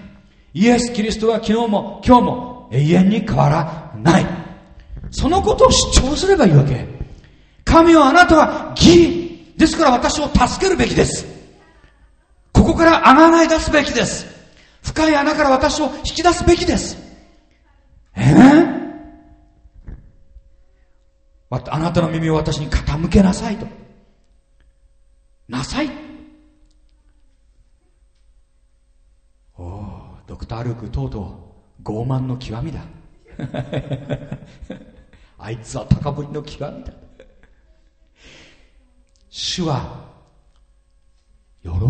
イエス・キリストは昨日も今日も永遠に変わらない。そのことを主張すればいいわけ。神はあなたは義ですから私を助けるべきです。ここから贖い出すべきです。深い穴から私を引き出すべきです。あなたの耳を私に傾けなさいと。なさい。ドクター・ルークとうとう傲慢の極みだあいつは高ぶりの極みだ。主は喜ばれる。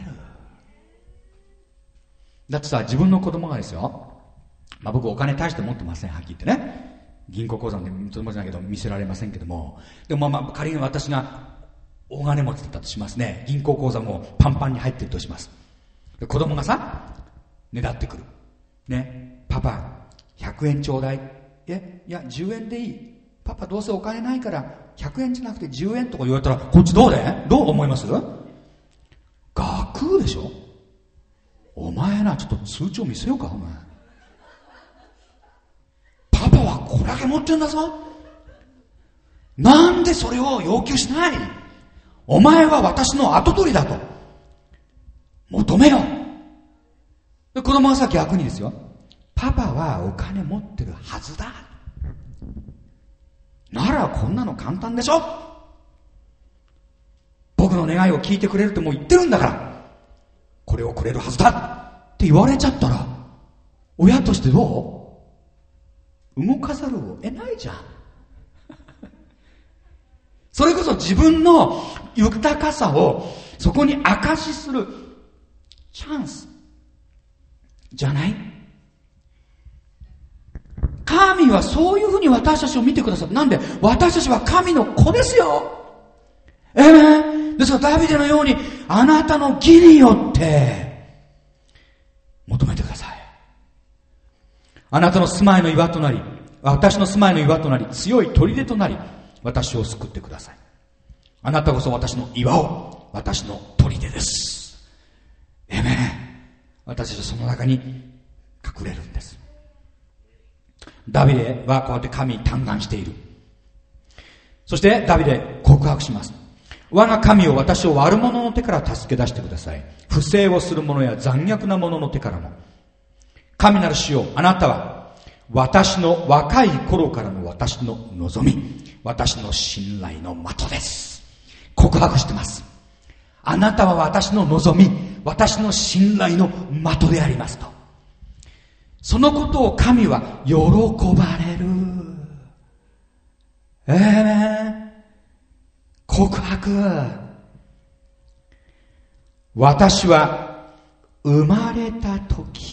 だってさ、自分の子供がですよ、僕お金大して持ってません、はっきり言ってね。銀行口座でつもりだけど見せられませんけども、でも仮に私が大金持ちだったとしますね。銀行口座もパンパンに入ってるとします。で子供がさ、ねだってくる。ね、パパ、100円ちょうだい。いや、10円でいい。パパどうせお金ないから、100円じゃなくて10円とか言われたら、こっちどう思います？ガクーでしょ？お前な、ちょっと通帳見せようか、お前。パパはこれだけ持ってんだぞ。なんでそれを要求しない？お前は私の跡取りだと。求めよ。で子供はさ、逆にですよ。パパはお金持ってるはずだ。ならこんなの簡単でしょ。僕の願いを聞いてくれるってもう言ってるんだから、これをくれるはずだって言われちゃったら、親としてどう？動かざるを得ないじゃんそれこそ自分の豊かさをそこに証しするチャンスじゃない？神はそういうふうに私たちを見てくださる。なんで？私たちは神の子ですよ。ですからダビデのようにあなたの義によって求めてください。あなたの住まいの岩となり、私の住まいの岩となり、強い砦となり、私を救ってください。あなたこそ私の岩を、私の砦です。私たちはその中に隠れるんです。ダビデはこうやって神に嘆願している。そしてダビデ告白します。我が神を、私を悪者の手から助け出してください。不正をする者や残虐な者の手からも。神なる主よ、あなたは私の若い頃からの私の望み、私の信頼の的です。告白してます。あなたは私の望み、私の信頼の的でありますと。そのことを神は喜ばれる。告白。私は生まれた時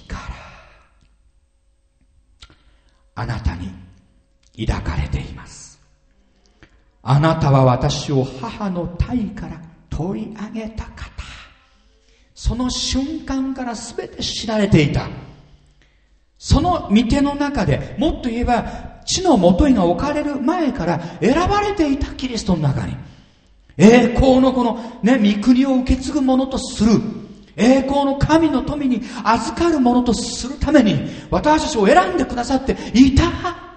からあなたに抱かれています。あなたは私を母の胎から取り上げた方。その瞬間から全て知られていた。その御手の中で、もっと言えば地の元が置かれる前から選ばれていたキリストの中に、栄光のこのね、御国を受け継ぐものとする、栄光の神の富に預かるものとするために私たちを選んでくださっていた。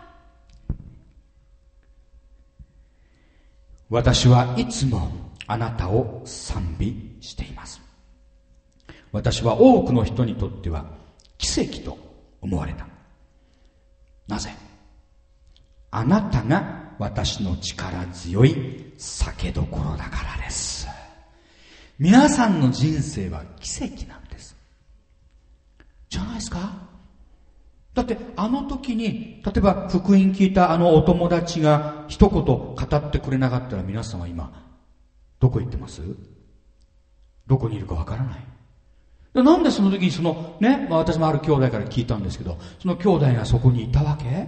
私はいつもあなたを賛美しています。私は多くの人にとっては奇跡と思われた。なぜ？あなたが私の力強い酒どころだからです。皆さんの人生は奇跡なんです。じゃないですか？だってあの時に、例えば福音聞いたあのお友達が一言語ってくれなかったら、皆さんは今どこ行ってます？どこにいるかわからない。なんでその時にそのね、私もある兄弟から聞いたんですけど、その兄弟がそこにいたわけ？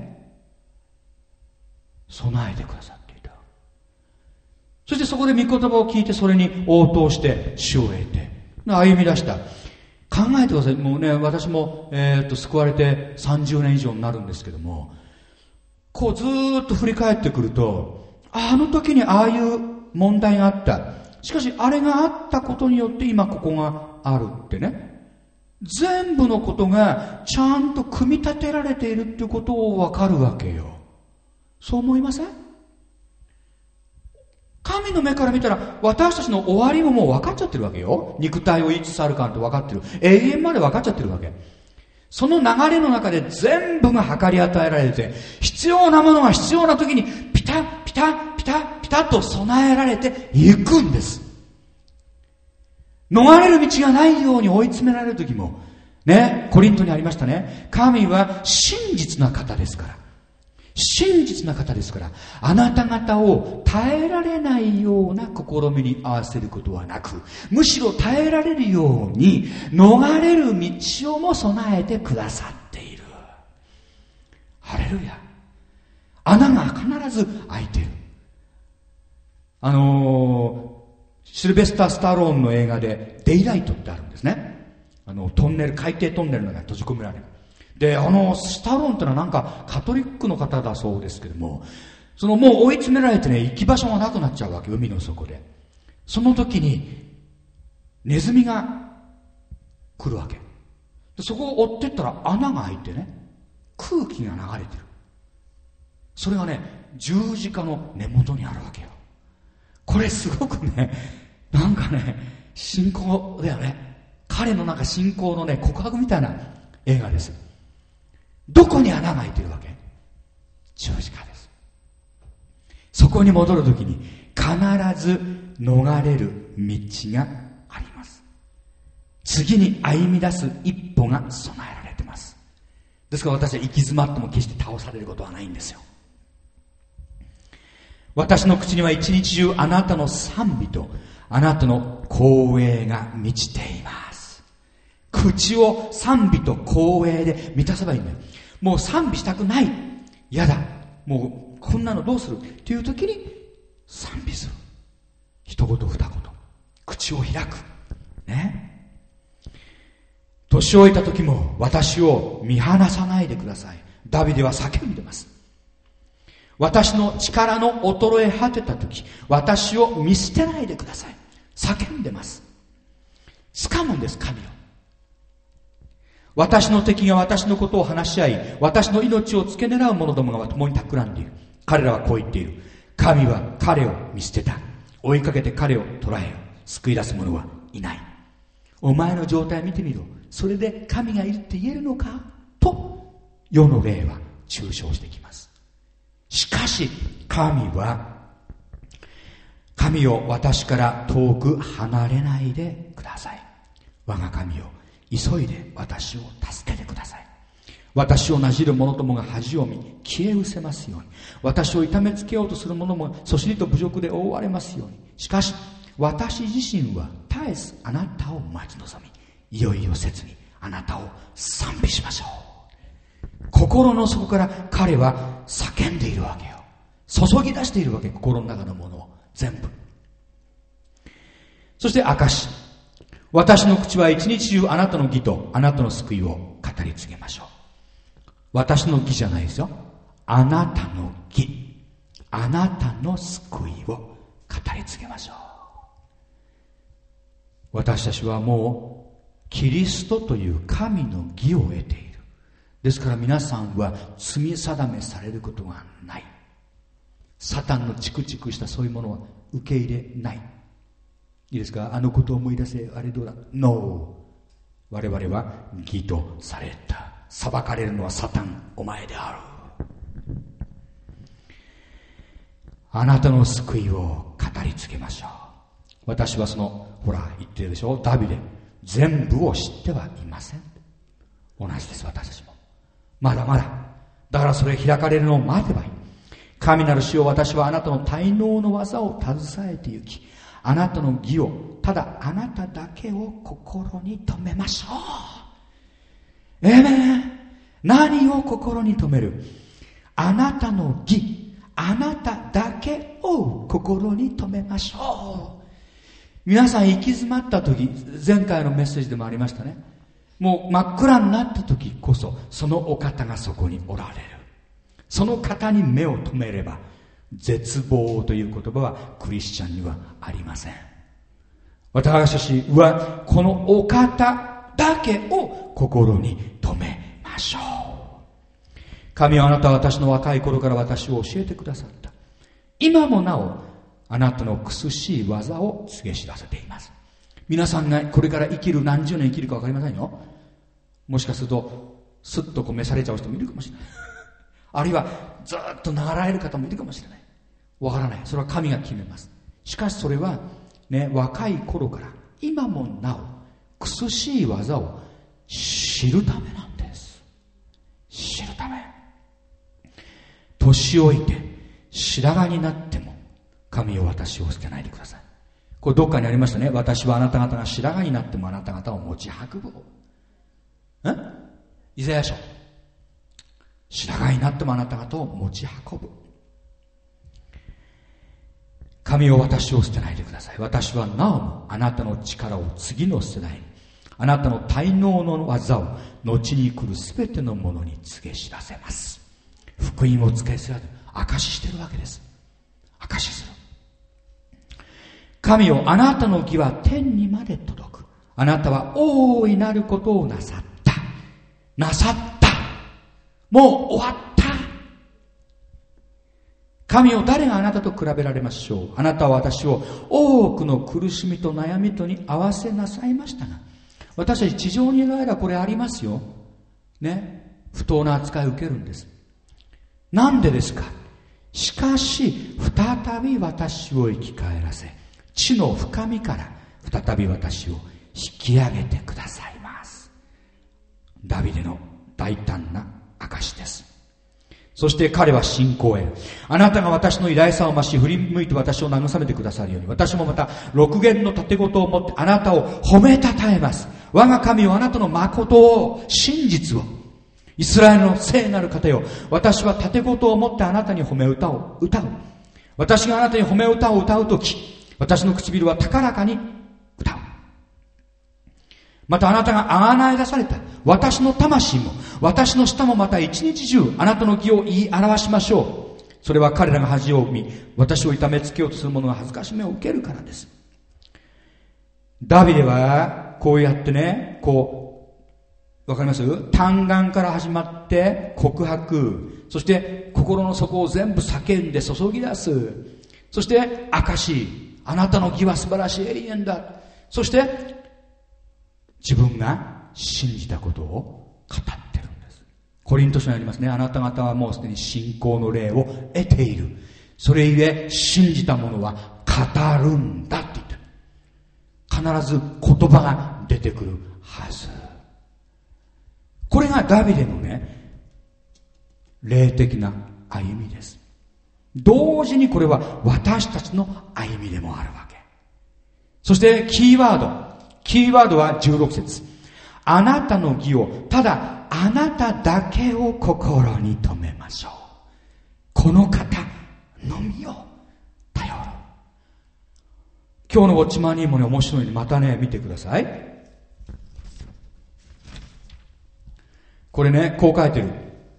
備えてくださっていた。そしてそこで御言葉を聞いて、それに応答して主を得て歩み出した。考えてください。もうね、私も救われて30年以上になるんですけども、こうずーっと振り返ってくると、あの時にああいう問題があった。しかしあれがあったことによって今ここがあるってね。 全部のことがちゃんと組み立てられているっていうことを分かるわけよ。そう思いません？神の目から見たら私たちの終わりももう分かっちゃってるわけよ。肉体をいつ去るかって分かってる。永遠まで分かっちゃってるわけ。その流れの中で全部が計り与えられて、必要なものが必要な時にピタッピタッピタッピタッと備えられていくんです。逃れる道がないように追い詰められる時もね、コリントにありましたね。神は真実な方ですから、真実な方ですから、あなた方を耐えられないような試みに合わせることはなく、むしろ耐えられるように逃れる道をも備えてくださっている。ハレルヤ。穴が必ず開いている。シルベスター・スタローンの映画でデイライトってあるんですね。トンネル、海底トンネルの中に閉じ込められる。で、スタローンってのはなんかカトリックの方だそうですけども、もう追い詰められてね、行き場所がなくなっちゃうわけ、海の底で。その時に、ネズミが来るわけ。でそこを追ってったら穴が開いてね、空気が流れてる。それがね、十字架の根元にあるわけよ。これすごくね、なんかね、信仰だよね。彼のなんか信仰のね、告白みたいな映画です。どこに穴が開いてるわけ？十字架です。そこに戻るときに必ず逃れる道があります。次に歩み出す一歩が備えられてます。ですから私は行き詰まっても決して倒されることはないんですよ。私の口には一日中あなたの賛美とあなたの光栄が満ちています。口を賛美と光栄で満たせばいいんだよ。もう賛美したくない。やだ。もうこんなのどうするっていう時に賛美する。一言二言。口を開く。ね。年老いた時も私を見放さないでください。ダビデは叫んでます。私の力の衰え果てた時、私を見捨てないでください。叫んでます。掴むんです、神を。私の敵が私のことを話し合い、私の命を付け狙う者どもが共に企んでいる。彼らはこう言っている。神は彼を見捨てた。追いかけて彼を捕らえよ。救い出す者はいない。お前の状態見てみろ。それで神がいるって言えるのかと、世の霊は中傷してきます。しかし神よ、私から遠く離れないでください。我が神よ、急いで私を助けてください。私をなじる者どもが恥を見消え失せますように、私を痛めつけようとする者もそしりと侮辱で覆われますように。しかし私自身は絶えずあなたを待ち望み、いよいよ切にあなたを賛美しましょう。心の底から彼は叫んでいるわけよ。注ぎ出しているわけ、心の中のものを全部。そして証し、私の口は一日中あなたの義とあなたの救いを語り継げましょう。私の義じゃないですよ。あなたの義、あなたの救いを語り継げましょう。私たちはもうキリストという神の義を得ている。ですから皆さんは罪定めされることがない。サタンのチクチクしたそういうものは受け入れない。いいですか？あのことを思い出せ、あれどうだ。 No。 我々は義とされた。裁かれるのはサタン、お前である。あなたの救いを語りつけましょう。私はほら言ってるでしょ、ダビデ、全部を知ってはいません。同じです、私たちも。まだまだ。だからそれ開かれるのを待てばいい。神なる主よ、私はあなたの滞納の技を携えて行き、あなたの義を、ただあなただけを心に留めましょう。何を心に留める？あなたの義、あなただけを心に留めましょう。皆さん行き詰まった時、前回のメッセージでもありましたね。もう真っ暗になった時こそ、そのお方がそこにおられる。その方に目を留めれば、絶望という言葉はクリスチャンにはありません。私たちはこのお方だだけを心に留めましょう。神はあなたは私の若い頃から私を教えてくださった。今もなおあなたの苦しい技を告げ知らせています。皆さんがこれから生きる、何十年生きるか分かりませんよ。もしかするとスッと召されちゃう人もいるかもしれないあるいはずっと流られる方もいるかもしれない。分からない。それは神が決めます。しかしそれはね、若い頃から今もなお苦しい技を知るためなんです。知るため。年老いて白髪になっても神よ私を捨てないでください。これどっかにありましたね。私はあなた方が白髪になってもあなた方を持ち運ぶ。イザヤ書。白髪になってもあなた方を持ち運ぶ。神よ私を捨てないでください。私はなおもあなたの力を次の世代に、あなたの滞納の技を後に来るすべてのものに告げ知らせます。福音を告げ知らせる。証ししてるわけです。証しする。神よあなたの義は天にまで届く。あなたは大いなることをなさった。なさった。もう終わった。神を誰があなたと比べられましょう。あなたは私を多くの苦しみと悩みとに合わせなさいましたが、私たち地上にいる間これありますよ。ね。不当な扱いを受けるんです。なんでですか。しかし再び私を生き返らせ、地の深みから再び私を引き上げてくださいます。ダビデの大胆な証です。そして彼は信仰へ。あなたが私の偉大さを増し、振り向いて私を慰めてくださるように、私もまた六弦の盾事を持ってあなたを褒めたたえます。我が神をあなたの誠を、真実を、イスラエルの聖なる方よ、私は盾事を持ってあなたに褒め歌を歌う。私があなたに褒め歌を歌うとき、私の唇は高らかに歌う。またあなたがあがない出された私の魂も私の舌もまた一日中あなたの義を言い表しましょう。それは彼らが恥を生み私を痛めつけようとする者が恥ずかしめを受けるからです。ダビデはこうやってね、わかります？嘆願から始まって告白、そして心の底を全部叫んで注ぎ出す、そして証し、あなたの義は素晴らしい永遠だ。そして自分が信じたことを語ってるんです。コリント書にありますね。あなた方はもうすでに信仰の霊を得ている。それゆえ信じた者は語るんだって言ってる。必ず言葉が出てくるはず。これがダビデのね、霊的な歩みです。同時にこれは私たちの歩みでもあるわけ。そしてキーワードは16節。あなたの義をただあなただけを心に留めましょう。この方のみを頼る。今日のウォッチマンニーもね、面白いのでまたね見てください。これね、こう書いてる。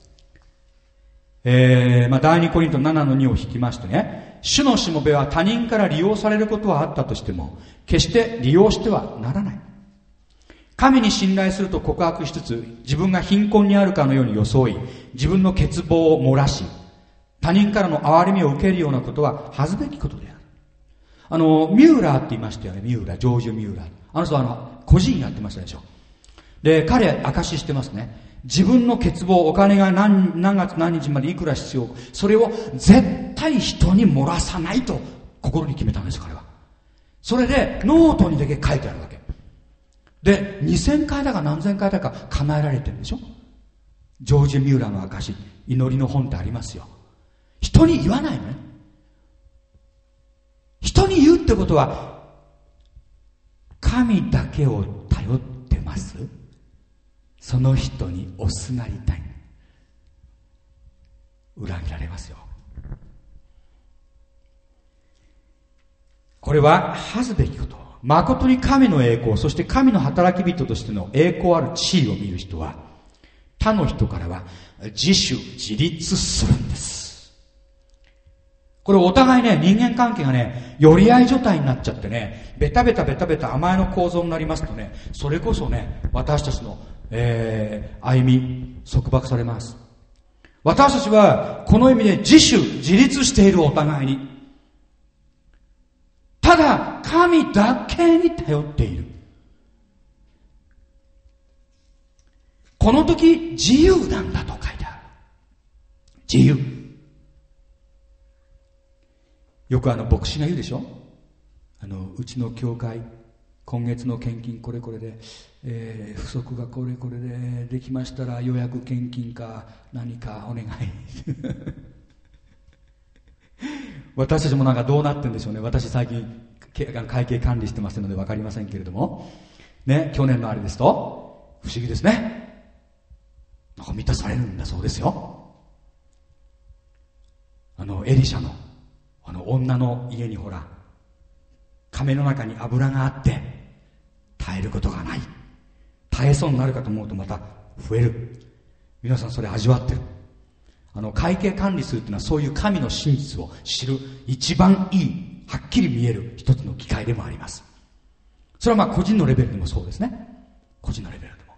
第2コリント7の2を引きましてね、主のしもべは他人から利用されることはあったとしても決して利用してはならない。神に信頼すると告白しつつ自分が貧困にあるかのように装い、自分の欠乏を漏らし、他人からの憐れみを受けるようなことは恥ずべきことである。ミューラーって言いましたよね。ジョージ・ミューラー。あの人は個人やってましたでしょ。で、彼証ししてますね。自分の欠乏、お金が何月何日までいくら必要、それを絶対人に漏らさないと心に決めたんです、彼は。それでノートにだけ書いてあるわけで、2000回だか何千回だか叶えられてるんでしょ。ジョージ・ミューラーの証、祈りの本ってありますよ。人に言わないのね。人に言うってことは神だけを頼ってます。その人におすがりたい。裏切られますよ。これは恥ずべきこと。誠に神の栄光、そして神の働き人としての栄光ある地位を見る人は他の人からは自主自立するんです。 これお互いね、人間関係がね、寄り合い状態になっちゃってね、ベタベタ甘えの構造になりますとね、それこそね、私たちの、歩み、束縛されます。私たちは、この意味で自立しているお互いに。ただ、神だけに頼っている。この時、自由なんだと書いてある。自由。よく牧師が言うでしょ。うちの教会、今月の献金これこれで、不足がこれこれでできましたら予約献金か何かお願い。私たちもなんかどうなってるんでしょうね。私最近会計管理してますので分かりませんけれどもね、去年のあれですと不思議ですね。なんか満たされるんだそうですよ。エリシャの女の家にほら亀の中に油があって耐えることがない。耐えそうになるかと思うとまた増える。皆さんそれ味わってる。会計管理するっていうのはそういう神の真実を知る一番いい、はっきり見える一つの機会でもあります。それは個人のレベルでもそうですね。個人のレベルでも。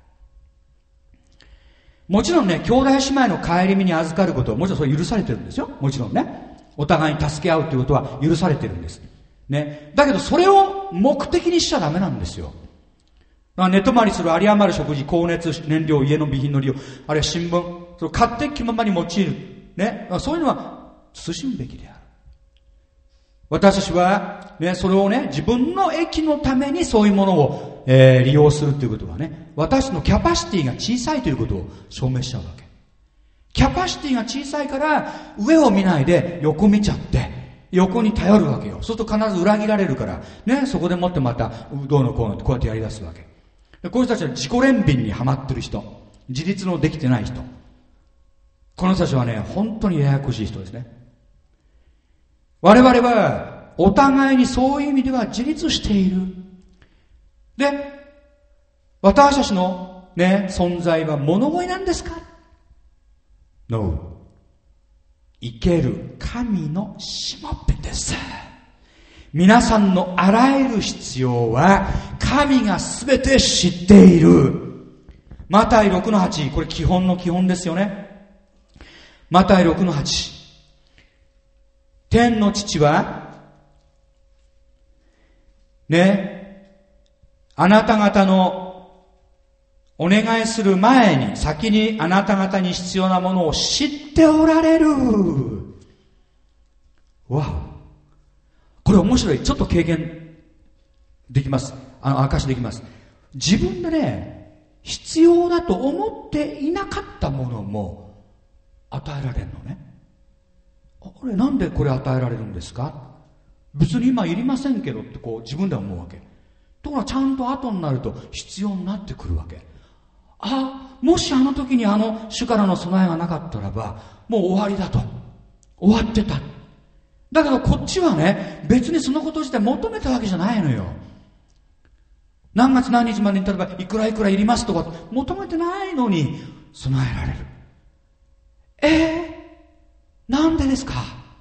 もちろんね、兄弟姉妹の顧みに預かることはもちろんそれ許されてるんですよ。もちろんね。お互いに助け合うということは許されてるんです。ね。だけどそれを目的にしちゃダメなんですよ。寝泊まりする、有り余る食事、光熱、燃料、家の備品の利用、あるいは新聞、それ勝手気ままに用いる。ね。そういうのは慎むべきである。私たちは、ね、それをね、自分の益のためにそういうものを、利用するということはね、私のキャパシティが小さいということを証明しちゃうわけ。キャパシティが小さいから上を見ないで横見ちゃって横に頼るわけよ。そうすると必ず裏切られるからね、そこでもってまたどうのこうのってこうやってやり出すわけで、こういう人たちは自己憐憫にはまってる人、自立のできてない人、この人たちはね本当にややこしい人ですね。我々はお互いにそういう意味では自立している。で、私たちのね存在は物乞いなんですか？ No。 生ける神のしもべです。皆さんのあらゆる必要は神がすべて知っている。マタイ 6-8、 これ基本の基本ですよね。マタイ 6-8、 天の父はね、あなた方のお願いする前に先にあなた方に必要なものを知っておられる。わお、これ面白い。ちょっと経験できます。証しできます。自分でね必要だと思っていなかったものも与えられるのね。これなんでこれ与えられるんですか？別に今いりませんけどってこう自分では思うわけ。ところがちゃんと後になると必要になってくるわけ。もしあの時に主からの備えがなかったらばもう終わりだと、終わってた。だけどこっちはね別にそのこと自体求めたわけじゃないのよ。何月何日までに例えばいくらいくらいりますとか求めてないのに備えられる。なんでですか？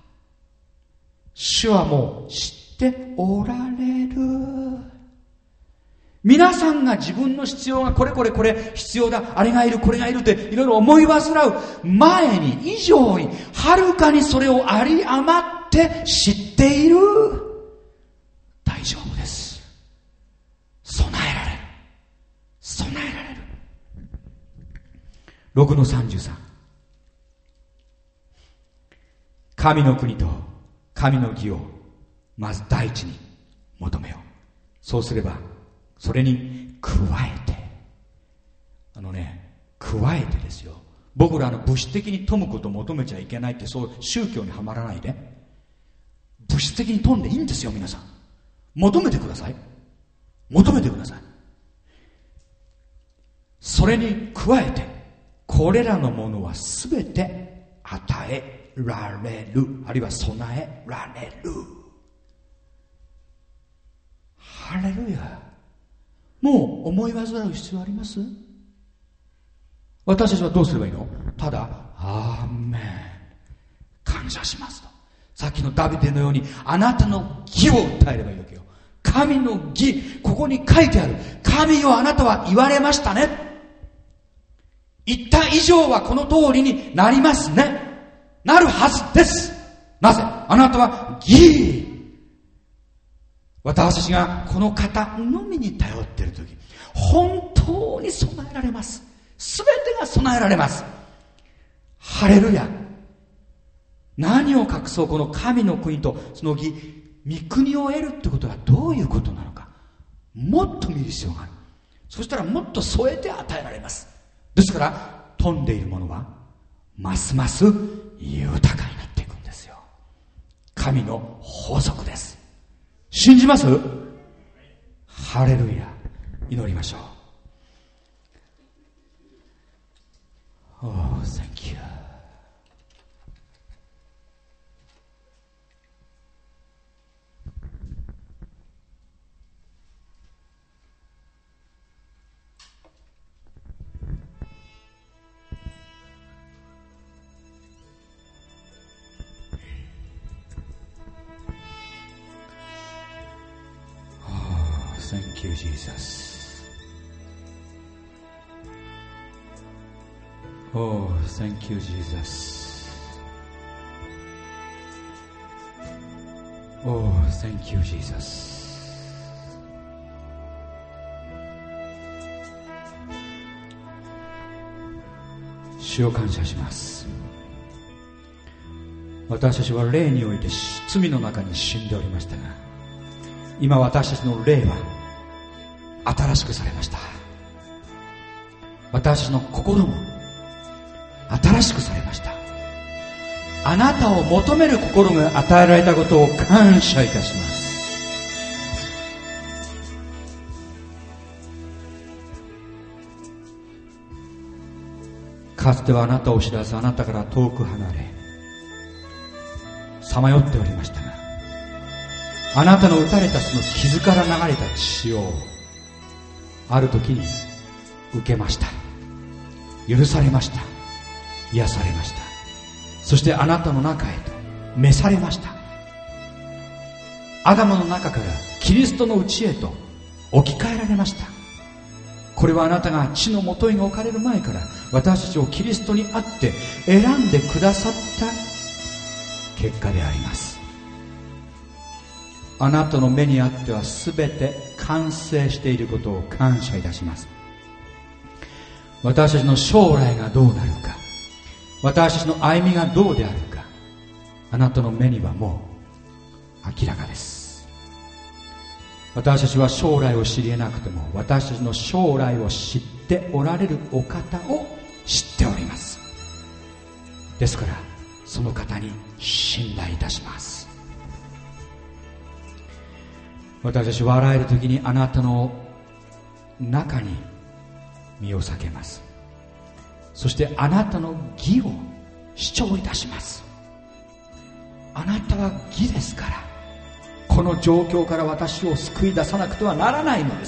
主はもう知っておられる。皆さんが自分の必要がこれこれこれ必要だ、あれがいるこれがいるっていろいろ思い煩う前に以上にはるかにそれをあり余って知っている。大丈夫です。備えられる。備えられる。6-33、神の国と神の義をまず第一に求めよう。そうすればそれに加えて、加えてですよ。僕ら物質的に富むことを求めちゃいけないって、そう宗教にはまらないで。物質的に富んでいいんですよ。皆さん求めてください。求めてください。それに加えてこれらのものはすべて与えられる、あるいは備えられる。ハレルヤ。もう思い煩う必要あります？私たちはどうすればいいの？ただアーメン、感謝しますと、 さっきのダビデのようにあなたの義を訴えればいいわけよ。神の義、ここに書いてある。神よ、あなたは言われましたね。言った以上はこの通りになりますね。なるはずです。なぜ？あなたは義。私たちがこの方のみに頼っているとき、本当に備えられます。すべてが備えられます。ハレルヤ。何を隠そう、この神の国とその義、御国を得るってことはどういうことなのか、もっと見る必要がある。そしたらもっと添えて与えられます。ですから富んでいるものはますます豊かになっていくんですよ。神の法則です。信じます？ハレルヤ。祈りましょう。Oh, thank you. Thank you, Jesus. Oh, thank you, Jesus. Oh, thank you, Jesus. 主を感謝します。私たちは霊において罪の中に死んでおりましたが、今私たちの霊は新しくされました。私たちの心も新しくされました。あなたを求める心が与えられたことを感謝いたします。かつてはあなたを知らず、あなたから遠く離れさまよっておりましたが、あなたの打たれたその傷から流れた血をある時に受けました。許されました。癒されました。そしてあなたの中へと召されました。アダムの中からキリストの内へと置き換えられました。これはあなたが地のもとに置かれる前から私たちをキリストにあって選んでくださった結果であります。あなたの目にあっては全て完成していることを感謝いたします。私たちの将来がどうなるか、私たちの歩みがどうであるか、あなたの目にはもう明らかです。私たちは将来を知り得なくても、私たちの将来を知っておられるお方を知っております。ですからその方に信頼いたします。私たちは笑える時にあなたの中に身を避けます。そしてあなたの義を主張いたします。あなたは義ですから、この状況から私を救い出さなくてはならないのです。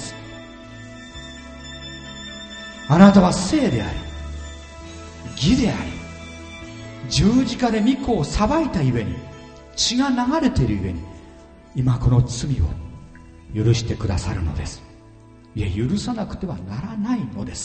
あなたは聖であり義であり、十字架で御子を裁いたゆえに、血が流れているゆえに、今この罪を許してくださるのです。いや、許さなくてはならないのです。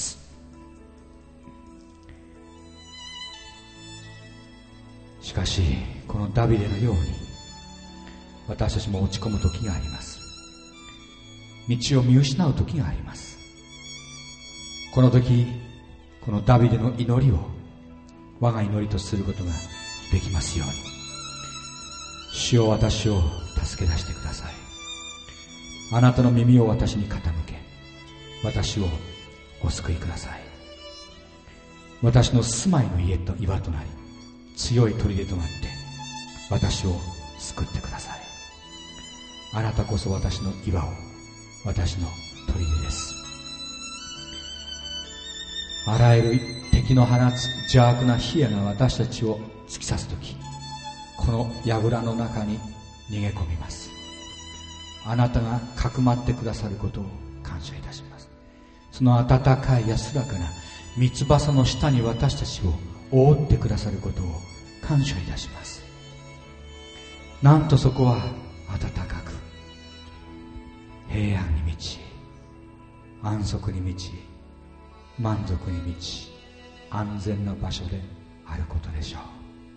しかしこのダビデのように私たちも落ち込む時があります。道を見失う時があります。この時、このダビデの祈りを我が祈りとすることができますように。主よ、私を助け出してください。あなたの耳を私に傾け、私をお救いください。私の住まいの家と岩となり、強い砦となって私を救ってください。あなたこそ私の岩を、私の砦です。あらゆる敵の放つ邪悪な火矢が私たちを突き刺すとき、この櫓の中に逃げ込みます。あなたがかくまってくださることを感謝いたします。その暖かい安らかな三翼の下に私たちを覆ってくださることを感謝いたします。 なんとそこは暖かく平安に満ち、安息に満ち、満足に満ち、安全な場所であることでしょう。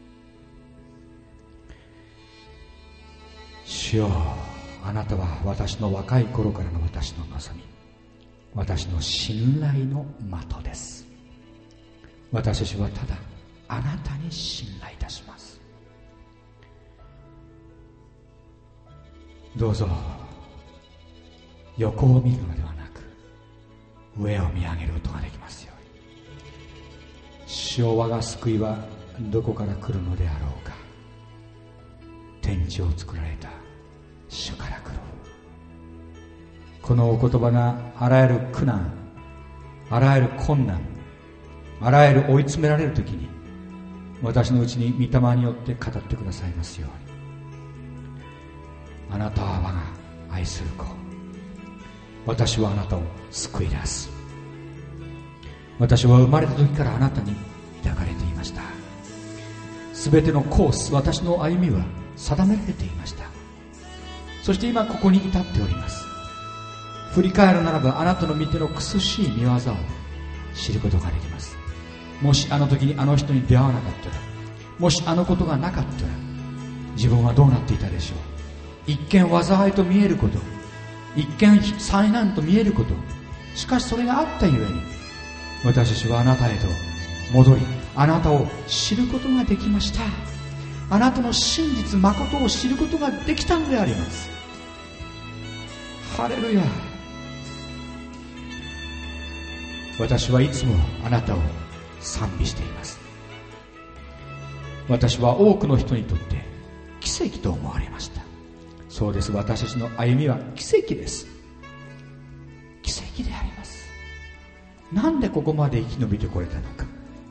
主よ、あなたは私の若い頃からの私の望み、私の信頼の的です。私たちはただあなたに信頼いたします。どうぞ横を見るのではなく上を見上げることができますように。主よ、我が救いはどこから来るのであろうか。天地を作られた主から来る。このお言葉があらゆる苦難、あらゆる困難、あらゆる追い詰められるときに私のうちに御霊によって語ってくださいますように。あなたは我が愛する子、私はあなたを救い出す。私は生まれた時からあなたに抱かれていました。すべてのコース、私の歩みは定められていました。そして今ここに至っております。振り返るならばあなたの御手の苦しい見業を知ることができます。もしあの時にあの人に出会わなかったら、もしあのことがなかったら、自分はどうなっていたでしょう。一見災いと見えること、一見災難と見えること、しかしそれがあったゆえに私たちはあなたへと戻り、あなたを知ることができました。あなたの真実、誠を知ることができたのであります。ハレルヤ。私はいつもあなたを賛美しています。私は多くの人にとって奇跡と思われました。そうです。私たちの歩みは奇跡です。奇跡であります。なんでここまで生き延びてこれたのか。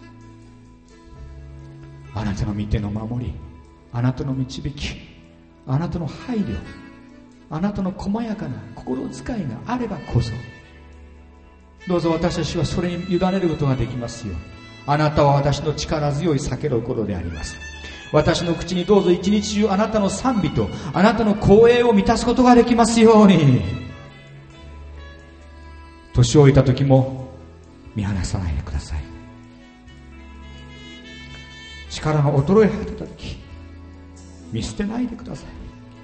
あなたの御手の守り、あなたの導き、あなたの配慮、あなたの細やかな心遣いがあればこそ、どうぞ私たちはそれに委ねることができますように。あなたは私の力強い避けることであります。私の口にどうぞ一日中あなたの賛美とあなたの光栄を満たすことができますように。年老いた時も見放さないでください。力の衰え果てた時、見捨てないでください。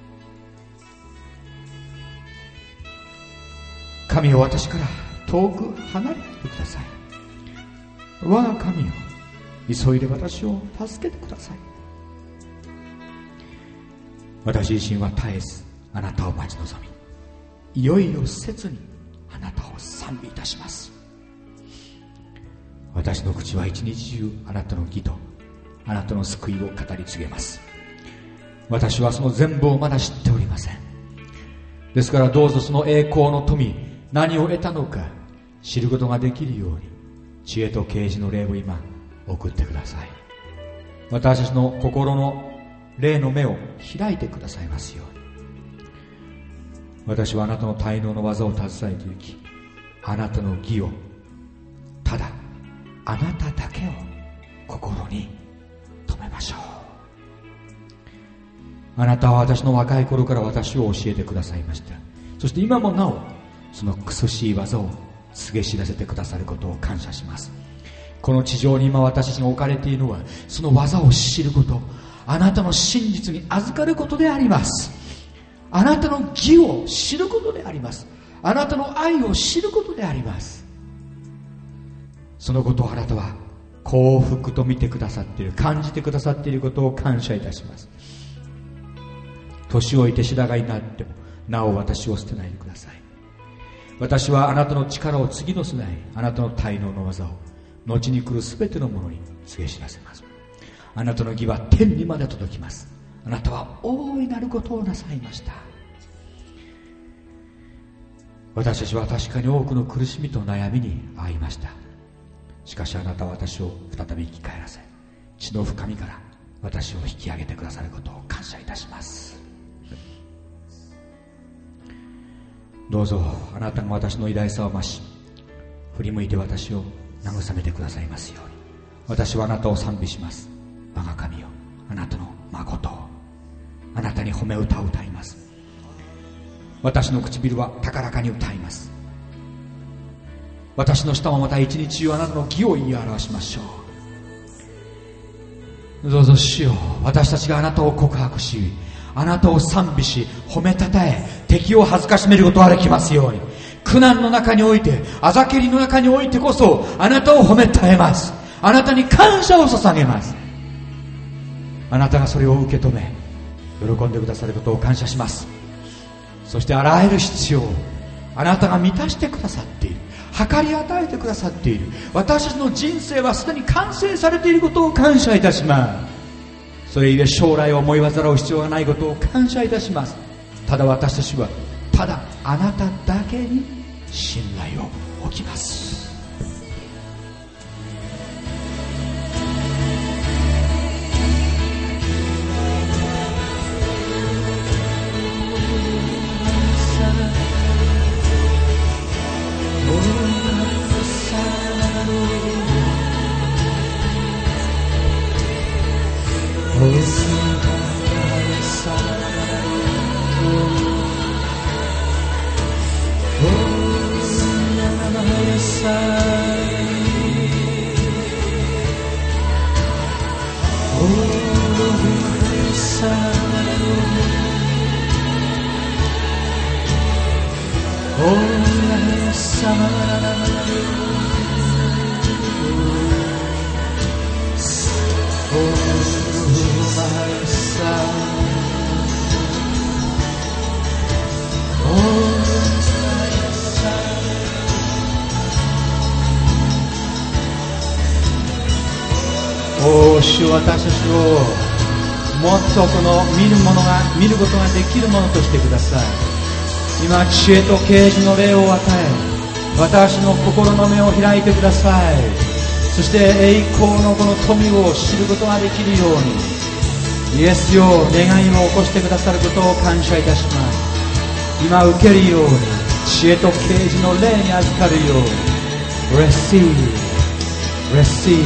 神よ、私から遠く離れてください。我が神よ、急いで私を助けてください。私自身は絶えずあなたを待ち望み、いよいよ切にあなたを賛美いたします。私の口は一日中あなたの義とあなたの救いを語り継げます。私はその全部をまだ知っておりません。ですからどうぞその栄光の富、何を得たのか知ることができるように知恵と啓示の霊を今送ってください。私たちの心の霊の目を開いてくださいますように。私はあなたの滞納の技を携えていき、あなたの義を、ただあなただけを心に留めましょう。あなたは私の若い頃から私を教えてくださいました。そして今もなおその苦しい技を告げ知らせてくださることを感謝します。この地上に今私たちが置かれているのはその技を知ること、あなたの真実に預かることであります。あなたの義を知ることであります。あなたの愛を知ることであります。そのことをあなたは幸福と見てくださっている、感じてくださっていることを感謝いたします。年老いて白髪になってもなお私を捨てないでください。私はあなたの力を次の世代、あなたの滞納の技を後に来るすべてのものに告げ知らせます。あなたの義は天にまで届きます。あなたは大いなることをなさいました。私たちは確かに多くの苦しみと悩みに遭いました。しかしあなたは私を再び生き返らせ、地の深みから私を引き上げてくださることを感謝いたします。どうぞあなたが私の偉大さを増し、振り向いて私を慰めてくださいますように。私はあなたを賛美します。我が神よ、あなたの誠を、あなたに褒め歌を歌います。私の唇は高らかに歌います。私の舌もまた一日中あなたの義を言い表しましょう。どうぞ主よ、私たちがあなたを告白し、あなたを賛美し、褒めたたえ、敵を恥ずかしめることができますように。苦難の中において、あざけりの中においてこそあなたを褒めたえます。あなたに感謝を捧げます。あなたがそれを受け止め喜んでくださることを感謝します。そしてあらゆる必要をあなたが満たしてくださっている、計り与えてくださっている。私たちの人生はすでに完成されていることを感謝いたします。それゆえ将来を思い煩う必要がないことを感謝いたします。ただ私たちはただあなただけに信頼を置きます。主、私たちをもっとこの見ることができるものとしてください。今知恵と啓示の霊を与え、私の心の目を開いてください。そして栄光のこの富を知ることができるように、イエスよ、願いを起こしてくださることを感謝いたします。今受けるように知恵と啓示の霊に預かるように、 Receive Receive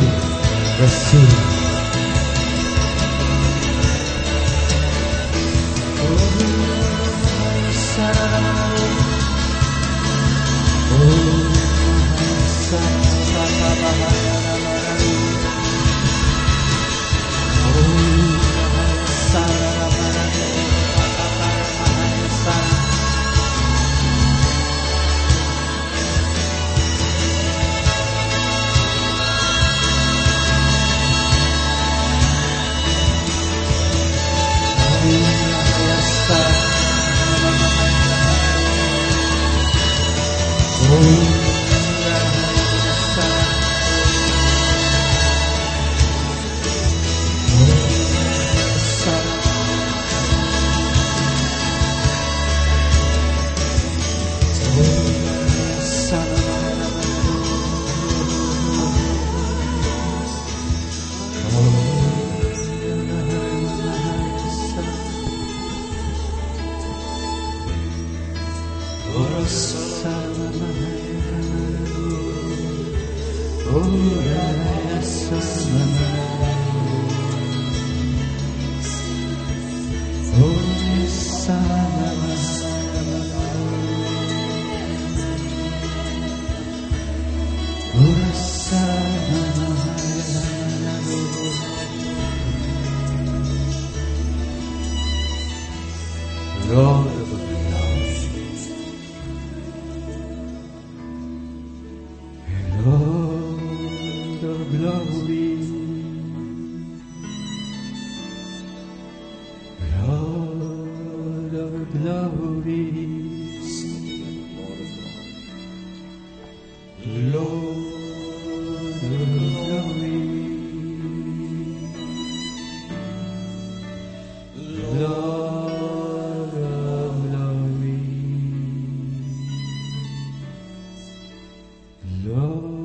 Receive。Lord